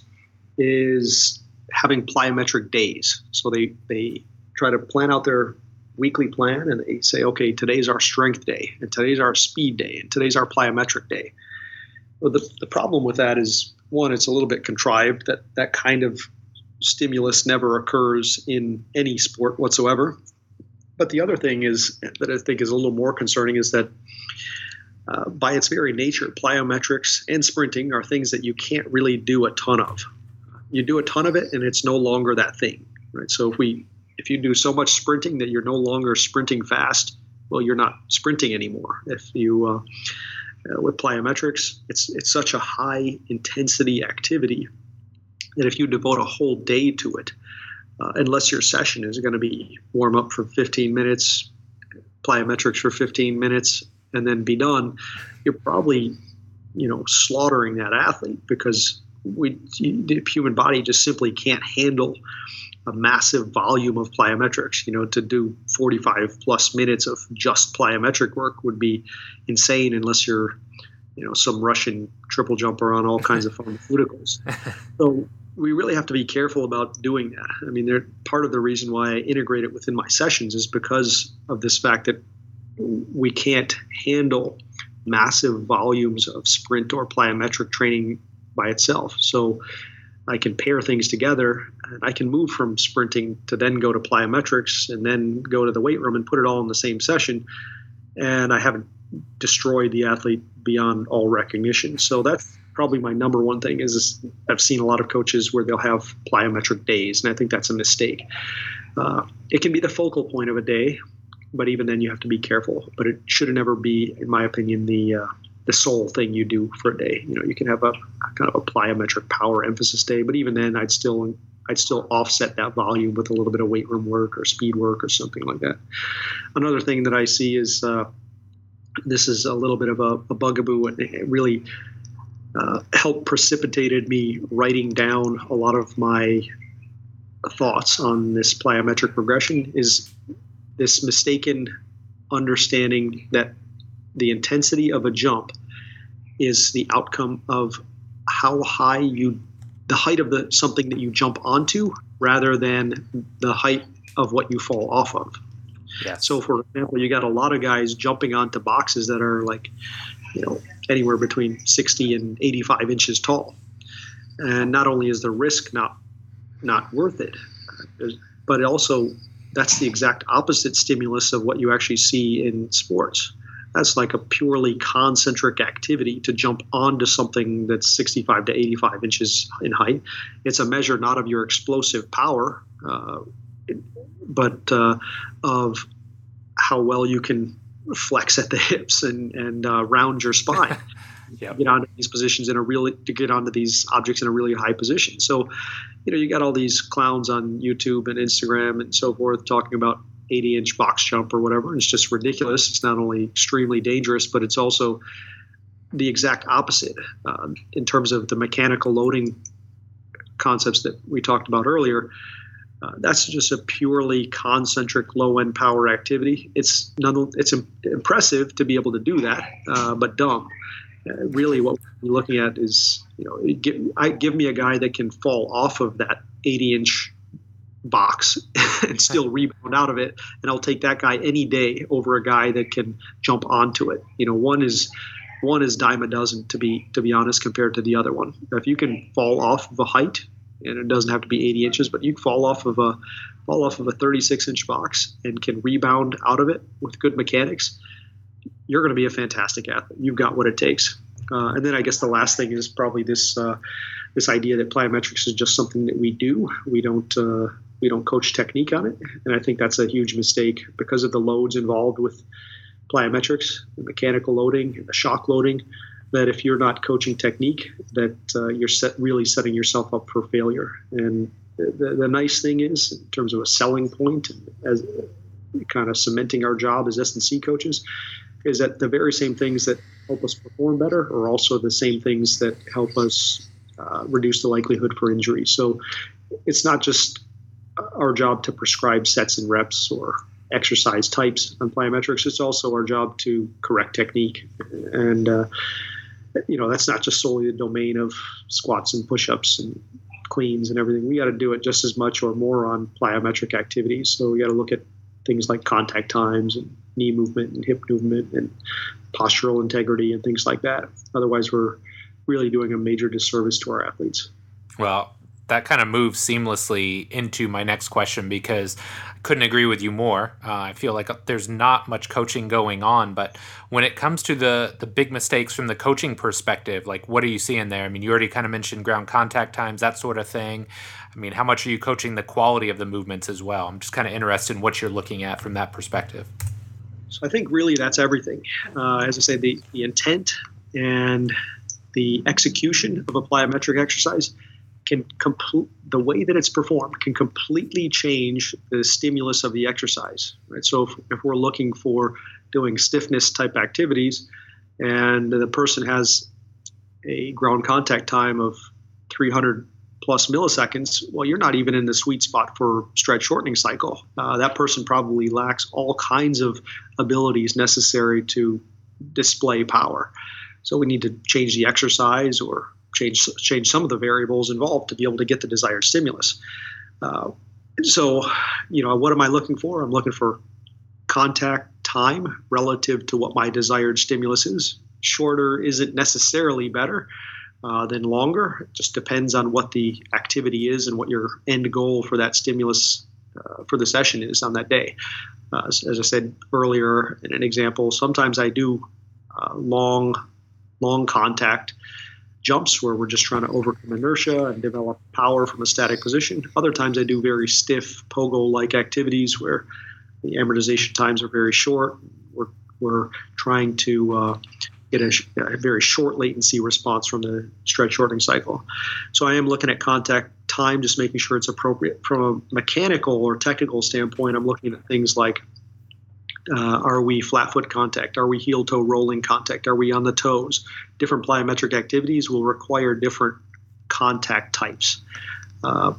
is having plyometric days. So they, they try to plan out their weekly plan and they say, okay, today's our strength day and today's our speed day and today's our plyometric day. Well, the, the problem with that is, one, it's a little bit contrived. That that kind of stimulus never occurs in any sport whatsoever. But the other thing is that I think is a little more concerning is that Uh, by its very nature, plyometrics and sprinting are things that you can't really do a ton of. You do a ton of it, and it's no longer that thing, right? So if we, if you do so much sprinting that you're no longer sprinting fast, well, you're not sprinting anymore. If you, uh, uh, with plyometrics, it's it's such a high intensity activity that if you devote a whole day to it, uh, unless your session is going to be warm up for fifteen minutes, plyometrics for fifteen minutes, and then be done, you're probably, you know, slaughtering that athlete because we, the human body just simply can't handle a massive volume of plyometrics. You know, to do forty-five plus minutes of just plyometric work would be insane unless you're, you know, some Russian triple jumper on all kinds of pharmaceuticals. So we really have to be careful about doing that. I mean, they're, part of the reason why I integrate it within my sessions is because of this fact that we can't handle massive volumes of sprint or plyometric training by itself. So I can pair things together and I can move from sprinting to then go to plyometrics and then go to the weight room and put it all in the same session. And I haven't destroyed the athlete beyond all recognition. So that's probably my number one thing is, is I've seen a lot of coaches where they'll have plyometric days. And I think that's a mistake. Uh, it can be the focal point of a day, but even then you have to be careful. But it should never be, in my opinion, the uh, the sole thing you do for a day. You know, you can have a kind of a plyometric power emphasis day, but even then I'd still I'd still offset that volume with a little bit of weight room work or speed work or something like that. Another thing that I see is uh, this is a little bit of a, a bugaboo, and it really uh, helped precipitated me writing down a lot of my thoughts on this plyometric progression is this mistaken understanding that the intensity of a jump is the outcome of how high you, the height of the something that you jump onto, rather than the height of what you fall off of. Yes. So, for example, you got a lot of guys jumping onto boxes that are like, you know, anywhere between sixty and eighty-five inches tall, and not only is the risk not not worth it, but also that's the exact opposite stimulus of what you actually see in sports. That's like a purely concentric activity to jump onto something that's sixty-five to eighty-five inches in height. It's a measure not of your explosive power, uh, but uh, of how well you can flex at the hips and and uh, round your spine. Yep. Get onto these positions in a really to get onto these objects in a really high position. So, you know, you got all these clowns on YouTube and Instagram and so forth talking about eighty inch box jump or whatever. And it's just ridiculous. It's not only extremely dangerous, but it's also the exact opposite uh, in terms of the mechanical loading concepts that we talked about earlier. Uh, that's just a purely concentric low-end power activity. It's none. It's im- impressive to be able to do that, uh, but dumb. Uh, really, what we're looking at is, you know, give, I, give me a guy that can fall off of that eighty inch box and still rebound out of it, and I'll take that guy any day over a guy that can jump onto it. You know, one is one is dime a dozen, to be to be honest, compared to the other one. If you can fall off of a height, and it doesn't have to be eighty inches, but you can fall off of a fall off of a thirty-six inch box and can rebound out of it with good mechanics, you're going to be a fantastic athlete. You've got what it takes. Uh, and then I guess the last thing is probably this uh, this idea that plyometrics is just something that we do. We don't uh, we don't coach technique on it, and I think that's a huge mistake because of the loads involved with plyometrics, the mechanical loading, and the shock loading. That if you're not coaching technique, that uh, you're set, really setting yourself up for failure. And the, the nice thing is, in terms of a selling point, as kind of cementing our job as S and C coaches, is that the very same things that help us perform better are also the same things that help us uh, reduce the likelihood for injury. So it's not just our job to prescribe sets and reps or exercise types on plyometrics. It's also our job to correct technique. And, uh, you know, that's not just solely the domain of squats and push-ups and cleans and everything. We got to do it just as much or more on plyometric activities. So we got to look at things like contact times and knee movement and hip movement and postural integrity and things like that. Otherwise, we're really doing a major disservice to our athletes. Well, that kind of moves seamlessly into my next question because I couldn't agree with you more. Uh, I feel like there's not much coaching going on, but when it comes to the the big mistakes from the coaching perspective, like what are you seeing there? I mean, you already kind of mentioned ground contact times, that sort of thing. I mean, how much are you coaching the quality of the movements as well? I'm just kind of interested in what you're looking at from that perspective. So I think really that's everything. Uh, as I say, the, the intent and the execution of a plyometric exercise can complete the way that it's performed can completely change the stimulus of the exercise, right? So if, if we're looking for doing stiffness type activities and the person has a ground contact time of three hundred plus milliseconds, well, you're not even in the sweet spot for stretch shortening cycle. Uh, that person probably lacks all kinds of abilities necessary to display power. So we need to change the exercise or change change some of the variables involved to be able to get the desired stimulus. Uh, so, you know, what am I looking for? I'm looking for contact time relative to what my desired stimulus is. Shorter isn't necessarily better uh, than longer. It just depends on what the activity is and what your end goal for that stimulus uh, for the session is on that day. Uh, as, as I said earlier in an example, sometimes I do uh, long, long contact jumps where we're just trying to overcome inertia and develop power from a static position. Other times I do very stiff pogo-like activities where the amortization times are very short. We're, we're trying to uh, get a, a very short latency response from the stretch shortening cycle. So I am looking at contact time, just making sure it's appropriate. From a mechanical or technical standpoint, I'm looking at things like Uh, are we flat foot contact? Are we heel toe rolling contact? Are we on the toes? Different plyometric activities will require different contact types. Uh,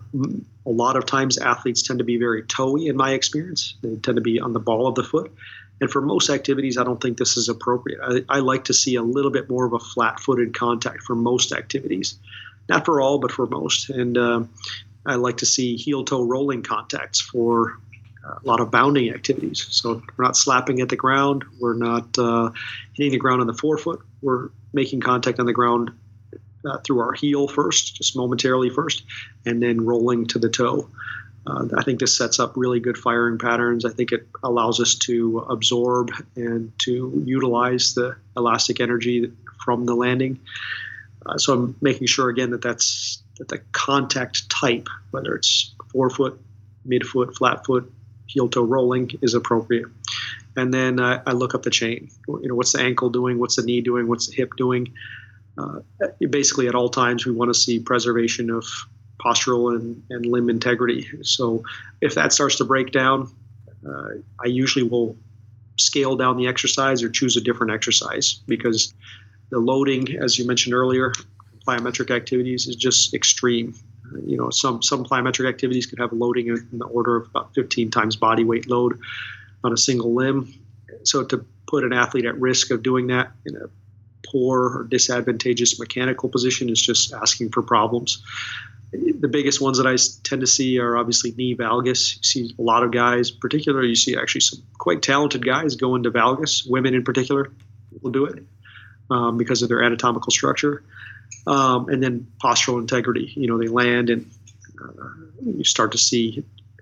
a lot of times athletes tend to be very toey in my experience. They tend to be on the ball of the foot. And for most activities, I don't think this is appropriate. I, I like to see a little bit more of a flat footed contact for most activities. Not for all, but for most. And uh, I like to see heel toe rolling contacts for a lot of bounding activities. So we're not slapping at the ground. We're not uh, hitting the ground on the forefoot. We're making contact on the ground uh, through our heel first, just momentarily first, and then rolling to the toe. Uh, I think this sets up really good firing patterns. I think it allows us to absorb and to utilize the elastic energy from the landing. Uh, so I'm making sure, again, that that's that the contact type, whether it's forefoot, midfoot, flat foot, heel toe rolling, is appropriate. and then I, I look up the chain. You know, what's the ankle doing? What's the knee doing? What's the hip doing? Uh, basically, at all times, we want to see preservation of postural and, and limb integrity. So if that starts to break down, uh, I usually will scale down the exercise or choose a different exercise, because the loading, as you mentioned earlier, plyometric activities is just extreme. Uh, you know, some some plyometric activities could have loading in the order of about fifteen times body weight load on a single limb. So to put an athlete at risk of doing that in a poor or disadvantageous mechanical position is just asking for problems. The biggest ones that I tend to see are obviously knee valgus. You see a lot of guys, particularly you see actually some quite talented guys go into valgus. Women in particular will do it um, because of their anatomical structure. Um, and then postural integrity. You know, they land and uh, you start to see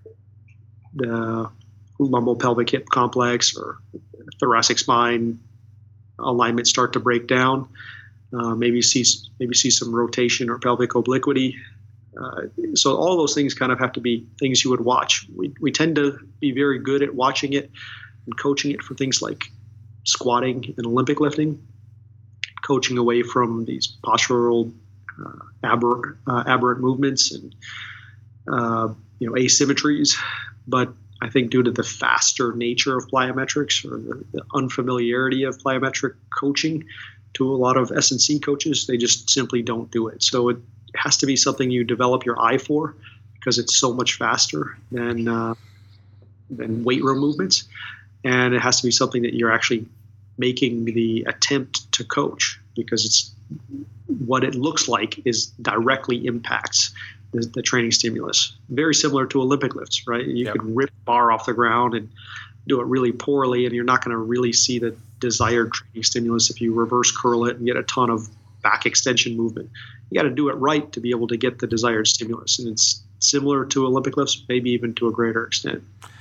the lumbopelvic hip complex or thoracic spine alignment start to break down. Uh, maybe see maybe see some rotation or pelvic obliquity. Uh, so all those things kind of have to be things you would watch. We we tend to be very good at watching it and coaching it for things like squatting and Olympic lifting, coaching away from these postural uh, aberrant, uh, aberrant movements and uh, you know asymmetries. But I think due to the faster nature of plyometrics or the, the unfamiliarity of plyometric coaching to a lot of S and C coaches, they just simply don't do it. So it has to be something you develop your eye for, because it's so much faster than uh, than weight room movements, and it has to be something that you're actually making the attempt to coach, because it's what it looks like is directly impacts the, the training stimulus. Very similar to Olympic lifts, right? You Yep. could rip a bar off the ground and do it really poorly, and you're not going to really see the desired training stimulus if you reverse curl it and get a ton of back extension movement. You got to do it right to be able to get the desired stimulus, and it's similar to Olympic lifts, maybe even to a greater extent.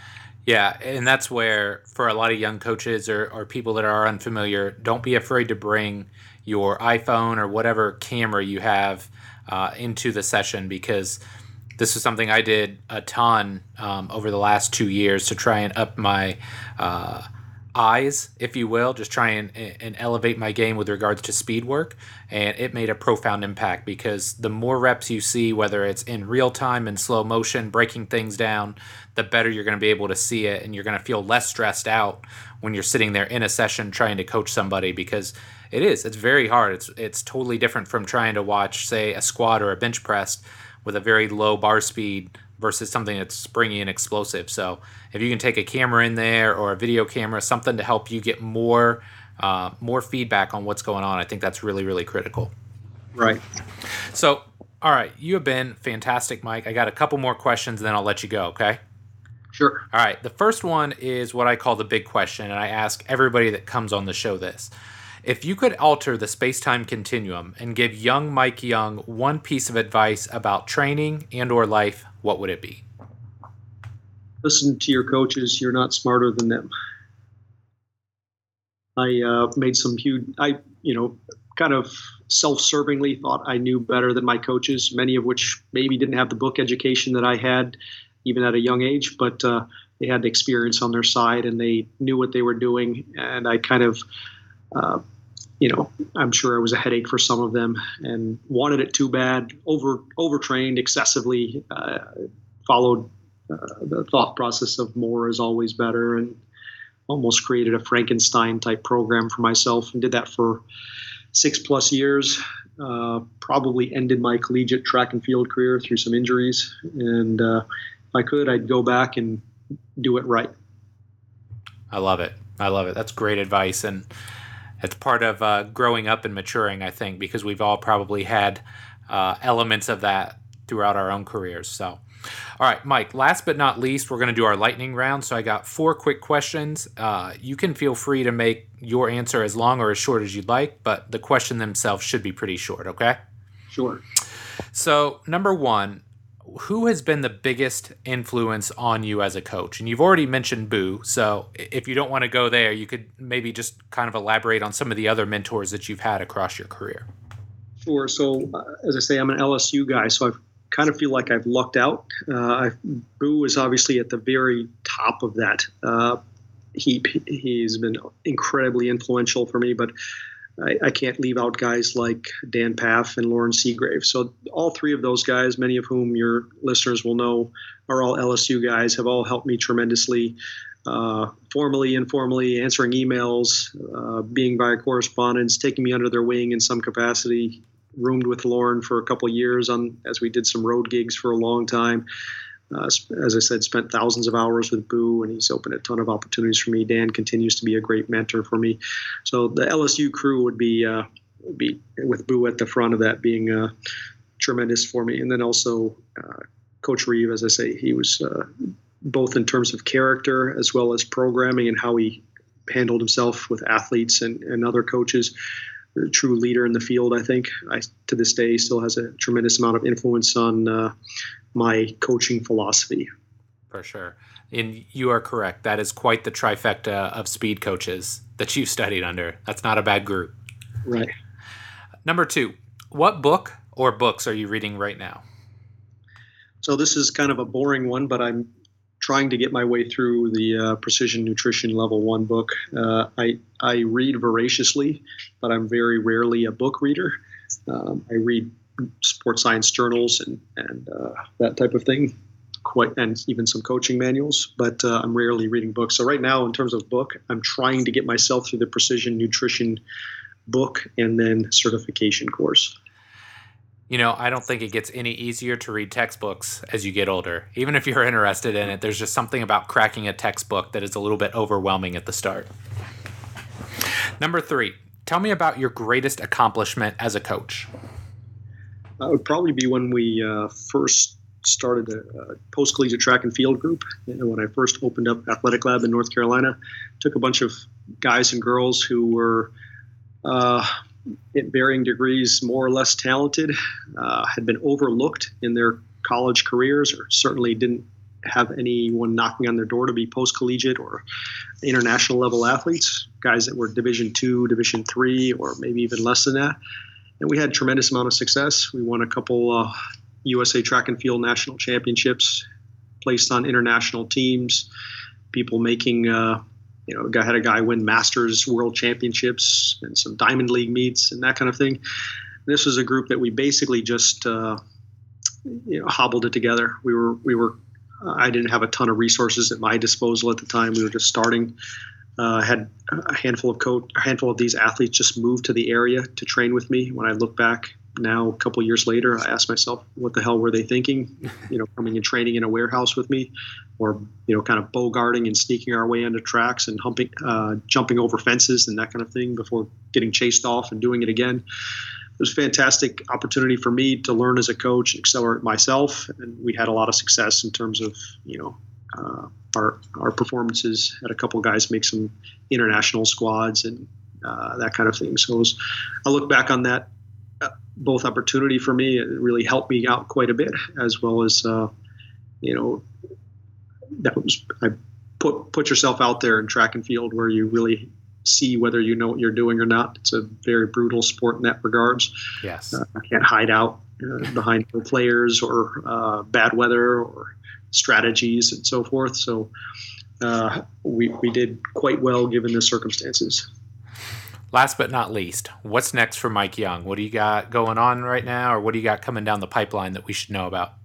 Yeah, and that's where, for a lot of young coaches or, or people that are unfamiliar, don't be afraid to bring your iPhone or whatever camera you have uh, into the session, because this is something I did a ton um, over the last two years to try and up my uh, eyes, if you will, just try and, and elevate my game with regards to speed work. And it made a profound impact, because the more reps you see, whether it's in real time and slow motion, breaking things down, the better you're going to be able to see it. And you're going to feel less stressed out when you're sitting there in a session trying to coach somebody, because it is, it's very hard. It's, it's totally different from trying to watch, say, a squat or a bench press with a very low bar speed versus something that's springy and explosive. So if you can take a camera in there or a video camera, something to help you get more uh, more feedback on what's going on, I think that's really, really critical. Right. So, all right, you have been fantastic, Mike. I got a couple more questions, and then I'll let you go, okay? Sure. All right, the first one is what I call the big question, and I ask everybody that comes on the show this. If you could alter the space-time continuum and give young Mike Young one piece of advice about training and or life, what would it be? Listen to your coaches. You're not smarter than them. I uh, made some huge, I, you know, kind of self-servingly thought I knew better than my coaches, many of which maybe didn't have the book education that I had, even at a young age, but uh, they had the experience on their side and they knew what they were doing. And I kind of, uh, you know, I'm sure I was a headache for some of them and wanted it too bad, over overtrained excessively, uh, followed uh, the thought process of more is always better, and almost created a Frankenstein type program for myself, and did that for six plus years. Uh, probably ended my collegiate track and field career through some injuries. And uh, if I could, I'd go back and do it right. I love it. I love it. That's great advice. And it's part of uh, growing up and maturing, I think, because we've all probably had uh, elements of that throughout our own careers. So, all right, Mike, last but not least, we're going to do our lightning round. So I got four quick questions. Uh, you can feel free to make your answer as long or as short as you'd like, but the question themselves should be pretty short, okay? Sure. So number one, who has been the biggest influence on you as a coach? And you've already mentioned Boo, so if you don't want to go there, you could maybe just kind of elaborate on some of the other mentors that you've had across your career. Sure. So uh, as I say, I'm an L S U guy, so I kind of feel like I've lucked out. Uh, I, Boo is obviously at the very top of that. Uh, he he's been incredibly influential for me. But I, I can't leave out guys like Dan Paff and Lauren Seagrave. So all three of those guys, many of whom your listeners will know, are all L S U guys, have all helped me tremendously, uh, formally, informally, answering emails, uh, being via correspondence, taking me under their wing in some capacity. Roomed with Lauren for a couple of years on as we did some road gigs for a long time. Uh, as I said, spent thousands of hours with Boo, and he's opened a ton of opportunities for me. Dan continues to be a great mentor for me. So the L S U crew would be uh, would be with Boo at the front of that, being uh, tremendous for me. And then also uh, Coach Reeve, as I say, he was uh, both in terms of character as well as programming and how he handled himself with athletes and, and other coaches. A true leader in the field, I think. I, to this day, still has a tremendous amount of influence on uh, my coaching philosophy. For sure. And you are correct. That is quite the trifecta of speed coaches that you've studied under. That's not a bad group. Right. Number two, what book or books are you reading right now? So this is kind of a boring one, but I'm trying to get my way through the uh, Precision Nutrition Level One book. Uh, I I read voraciously, but I'm very rarely a book reader. Um, I read sports science journals and and uh, that type of thing, quite and even some coaching manuals. But uh, I'm rarely reading books. So right now, in terms of book, I'm trying to get myself through the Precision Nutrition book and then certification course. You know, I don't think it gets any easier to read textbooks as you get older. Even if you're interested in it, there's just something about cracking a textbook that is a little bit overwhelming at the start. Number three, tell me about your greatest accomplishment as a coach. That would probably be when we uh, first started a, a post-collegiate track and field group. You know, when I first opened up Athletic Lab in North Carolina, took a bunch of guys and girls who were uh, at varying degrees more or less talented, uh, had been overlooked in their college careers, or certainly didn't have anyone knocking on their door to be post-collegiate or international level athletes, guys that were Division two, Division three, or maybe even less than that. And we had a tremendous amount of success. We won a couple uh, U S A track and field national championships, placed on international teams, people making uh, You know, I had a guy win Masters World Championships and some Diamond League meets and that kind of thing. This was a group that we basically just, uh, you know, hobbled it together. We were, we were. Uh, I didn't have a ton of resources at my disposal at the time. We were just starting. Uh, had a handful of coach, a handful of these athletes just moved to the area to train with me. When I look back now, a couple of years later, I ask myself, what the hell were they thinking? You know, coming and training in a warehouse with me, or you know, kind of bogarting and sneaking our way onto tracks and humping, uh, jumping over fences and that kind of thing before getting chased off and doing it again. It was a fantastic opportunity for me to learn as a coach and accelerate myself, and we had a lot of success in terms of you know uh, our our performances. Had a couple of guys make some international squads and uh, that kind of thing. So it was, I look back on that. Both opportunity for me, it really helped me out quite a bit, as well as, uh, you know, that was, I put, put yourself out there in track and field where you really see whether you know what you're doing or not. It's a very brutal sport in that regards. Yes. Uh, I can't hide out uh, behind players or uh, bad weather or strategies and so forth. So uh, we, we did quite well given the circumstances. Last but not least, what's next for Mike Young? What do you got going on right now, or what do you got coming down the pipeline that we should know about?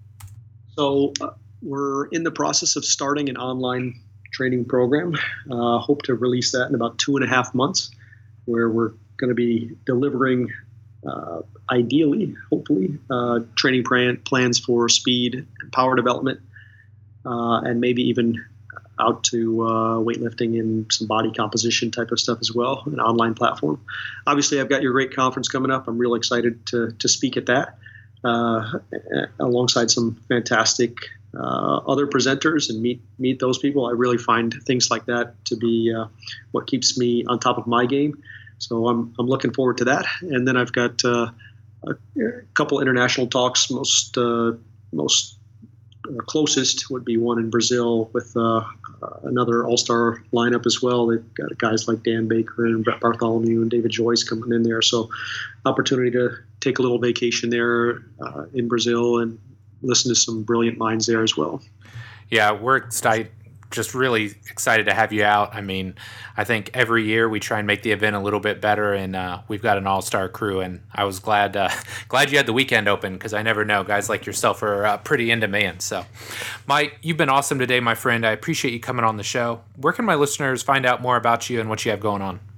So uh, we're in the process of starting an online training program. Uh, hope to release that in about two and a half months, where we're going to be delivering, uh, ideally, hopefully, uh, training plan- plans for speed and power development, uh, and maybe even out to uh, weightlifting and some body composition type of stuff as well, an online platform. Obviously, I've got your great conference coming up. I'm real excited to to speak at that, uh, alongside some fantastic uh, other presenters and meet meet those people. I really find things like that to be uh, what keeps me on top of my game. So I'm I'm looking forward to that. And then I've got uh, a, a couple international talks. Most uh, most uh, closest would be one in Brazil with uh, uh, another all-star lineup as well. They've got guys like Dan Baker and Brett Bartholomew and David Joyce coming in there. So opportunity to take a little vacation there uh, in Brazil and listen to some brilliant minds there as well. Yeah, we're excited just really excited to have you out. I mean, I think every year we try and make the event a little bit better, and uh, we've got an all-star crew. And I was glad uh, glad you had the weekend open, because I never know, guys like yourself are uh, pretty in demand. So, Mike, you've been awesome today, my friend. I appreciate you coming on the show. Where can my listeners find out more about you and what you have going on?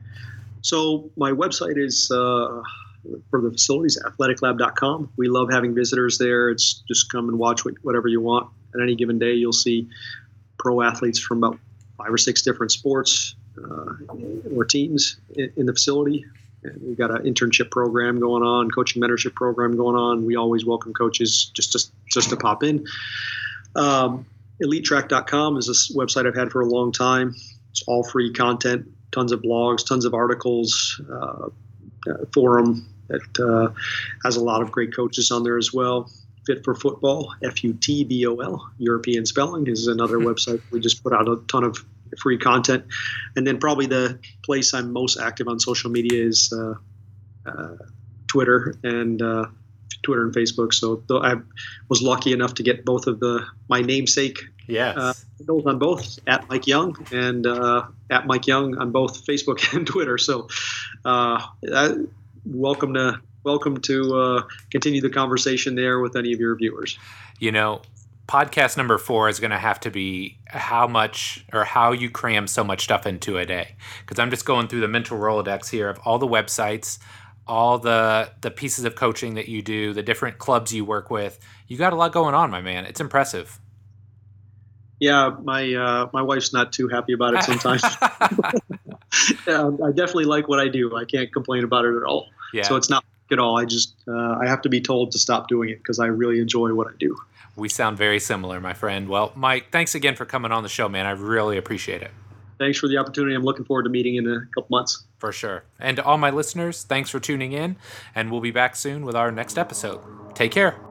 So my website is uh, for the facilities, athletic lab dot com. We love having visitors there. It's just come and watch whatever you want. At any given day, you'll see pro athletes from about five or six different sports uh, or teams in, in the facility. And we've got an internship program going on, coaching mentorship program going on. We always welcome coaches just to, just to pop in. Um, elite track dot com is a website I've had for a long time. It's all free content, tons of blogs, tons of articles, uh, uh, forum that uh, has a lot of great coaches on there as well. Fit for Football, F U T B O L, European spelling, is another mm-hmm. website. We just put out a ton of free content. And then probably the place I'm most active on social media is uh, uh, Twitter and uh, Twitter and Facebook. So I was lucky enough to get both of the my namesake yes. uh, handles on both, at Mike Young and uh, at Mike Young on both Facebook and Twitter. So uh, I, welcome to welcome to uh, continue the conversation there with any of your viewers. You know, podcast number four is going to have to be how much or how you cram so much stuff into a day. Because I'm just going through the mental Rolodex here of all the websites, all the the pieces of coaching that you do, the different clubs you work with. You got a lot going on, my man. It's impressive. Yeah, my uh, my wife's not too happy about it sometimes. yeah, I definitely like what I do. I can't complain about it at all. Yeah. So it's not at all. I just uh, I have to be told to stop doing it because I really enjoy what I do. We sound very similar, my friend. Well, Mike, thanks again for coming on the show, man. I really appreciate it. Thanks for the opportunity. I'm looking forward to meeting in a couple months. For sure. And to all my listeners, thanks for tuning in, and we'll be back soon with our next episode. Take care.